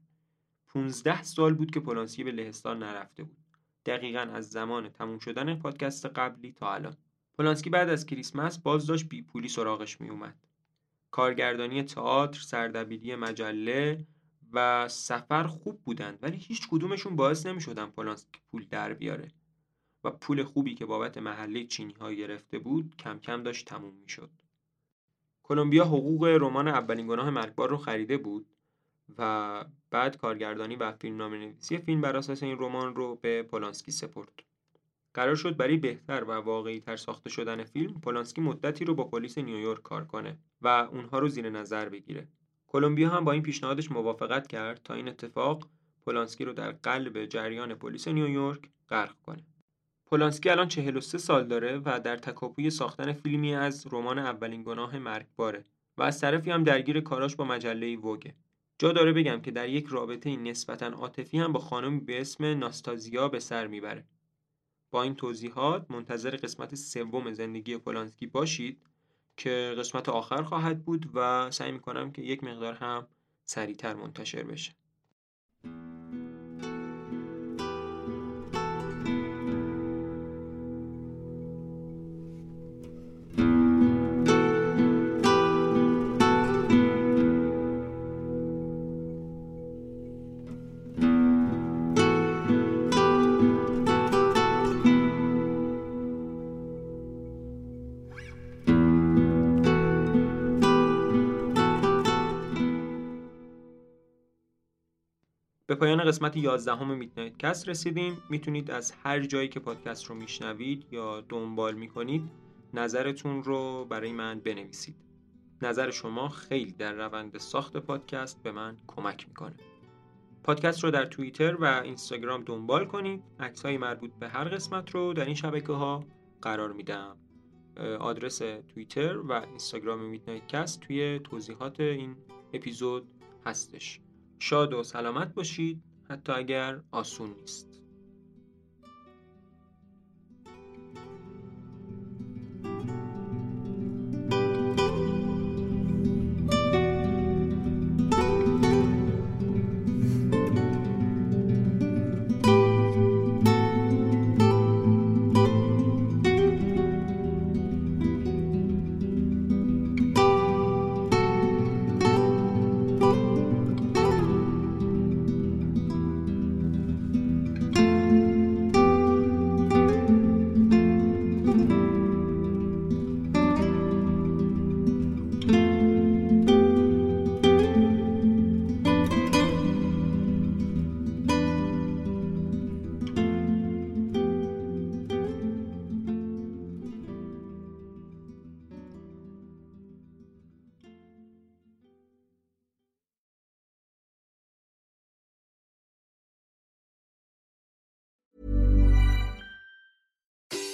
پونزده سال بود که پولانسکی به لهستان نرفته بود. دقیقاً از زمان تموم شدن پادکست قبلی تا الان. پولانسکی بعد از کریسمس باز داشت بی پولی سراغش می اومد. کارگردانی تئاتر، سردبیری مجله و سفر خوب بودن ولی هیچ کدومشون باعث نمی شدن پولانسکی پول در بیاره و پول خوبی که بابت محله چینی ها گرفته بود کم کم داشت تموم می شد. کلمبیا حقوق رمان اولین گناه مرگبار رو خریده بود و بعد کارگردانی و فیلمنامه‌نویسی فیلم بر اساس این رمان رو به پولانسکی سپرد. قرار شد برای بهتر و واقعی‌تر ساخته شدن فیلم پولانسکی مدتی رو با پلیس نیویورک کار کنه و اونها رو زیر نظر بگیره. کلمبیا هم با این پیشنهادش موافقت کرد تا این اتفاق پولانسکی رو در قلب جریان پلیس نیویورک غرق کنه. پولانسکی الان چهل و سه سال داره و در تکاپوی ساختن فیلمی از رمان اولین گناه مرگباره و از طرفی هم درگیر کاراش با مجله ووگه. جا داره بگم که در یک رابطه نسبتاً عاطفی هم با خانمی به اسم ناستازیا به سر میبره. با این توضیحات منتظر قسمت سوم زندگی پولانسکی باشید که قسمت آخر خواهد بود و سعی میکنم که یک مقدار هم سریعتر منتشر بشه. به پایان قسمت یازدهم میدنایت کست رسیدیم. میتونید از هر جایی که پادکست رو میشنوید یا دنبال میکنید نظرتون رو برای من بنویسید. نظر شما خیلی در روند ساخت پادکست به من کمک میکنه. پادکست رو در توییتر و اینستاگرام دنبال کنید. عکس‌های مربوط به هر قسمت رو در این شبکه‌ها قرار میدم. آدرس توییتر و اینستاگرام میدنایت کست توی توضیحات این اپیزود هستش. شاد و سلامت باشید حتی اگر آسون نیست.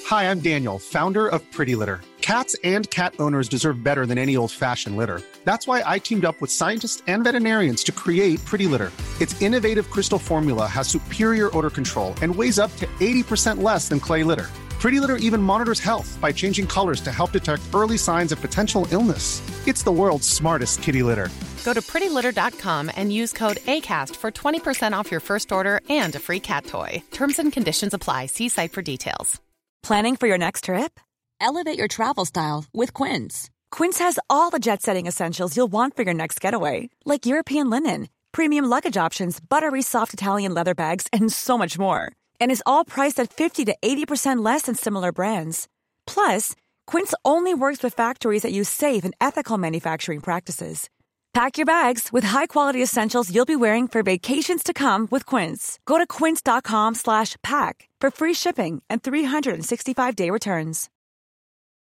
Hi, I'm Daniel, founder of Pretty Litter. Cats and cat owners deserve better than any old-fashioned litter. That's why I teamed up with scientists and veterinarians to create Pretty Litter. Its innovative crystal formula has superior odor control and weighs up to eighty percent less than clay litter. Pretty Litter even monitors health by changing colors to help detect early signs of potential illness. It's the world's smartest kitty litter. Go to pretty litter dot com and use code ACAST for twenty percent off your first order and a free cat toy. Terms and conditions apply. See site for details. Planning for your next trip? Elevate your travel style with Quince. Quince has all the jet-setting essentials you'll want for your next getaway, like European linen, premium luggage options, buttery soft Italian leather bags, and so much more. And is all priced at fifty to eighty percent less than similar brands. Plus, Quince only works with factories that use safe and ethical manufacturing practices. Pack your bags with high-quality essentials you'll be wearing for vacations to come with Quince. Go to quince dot com slash pack for free shipping and three sixty-five day returns.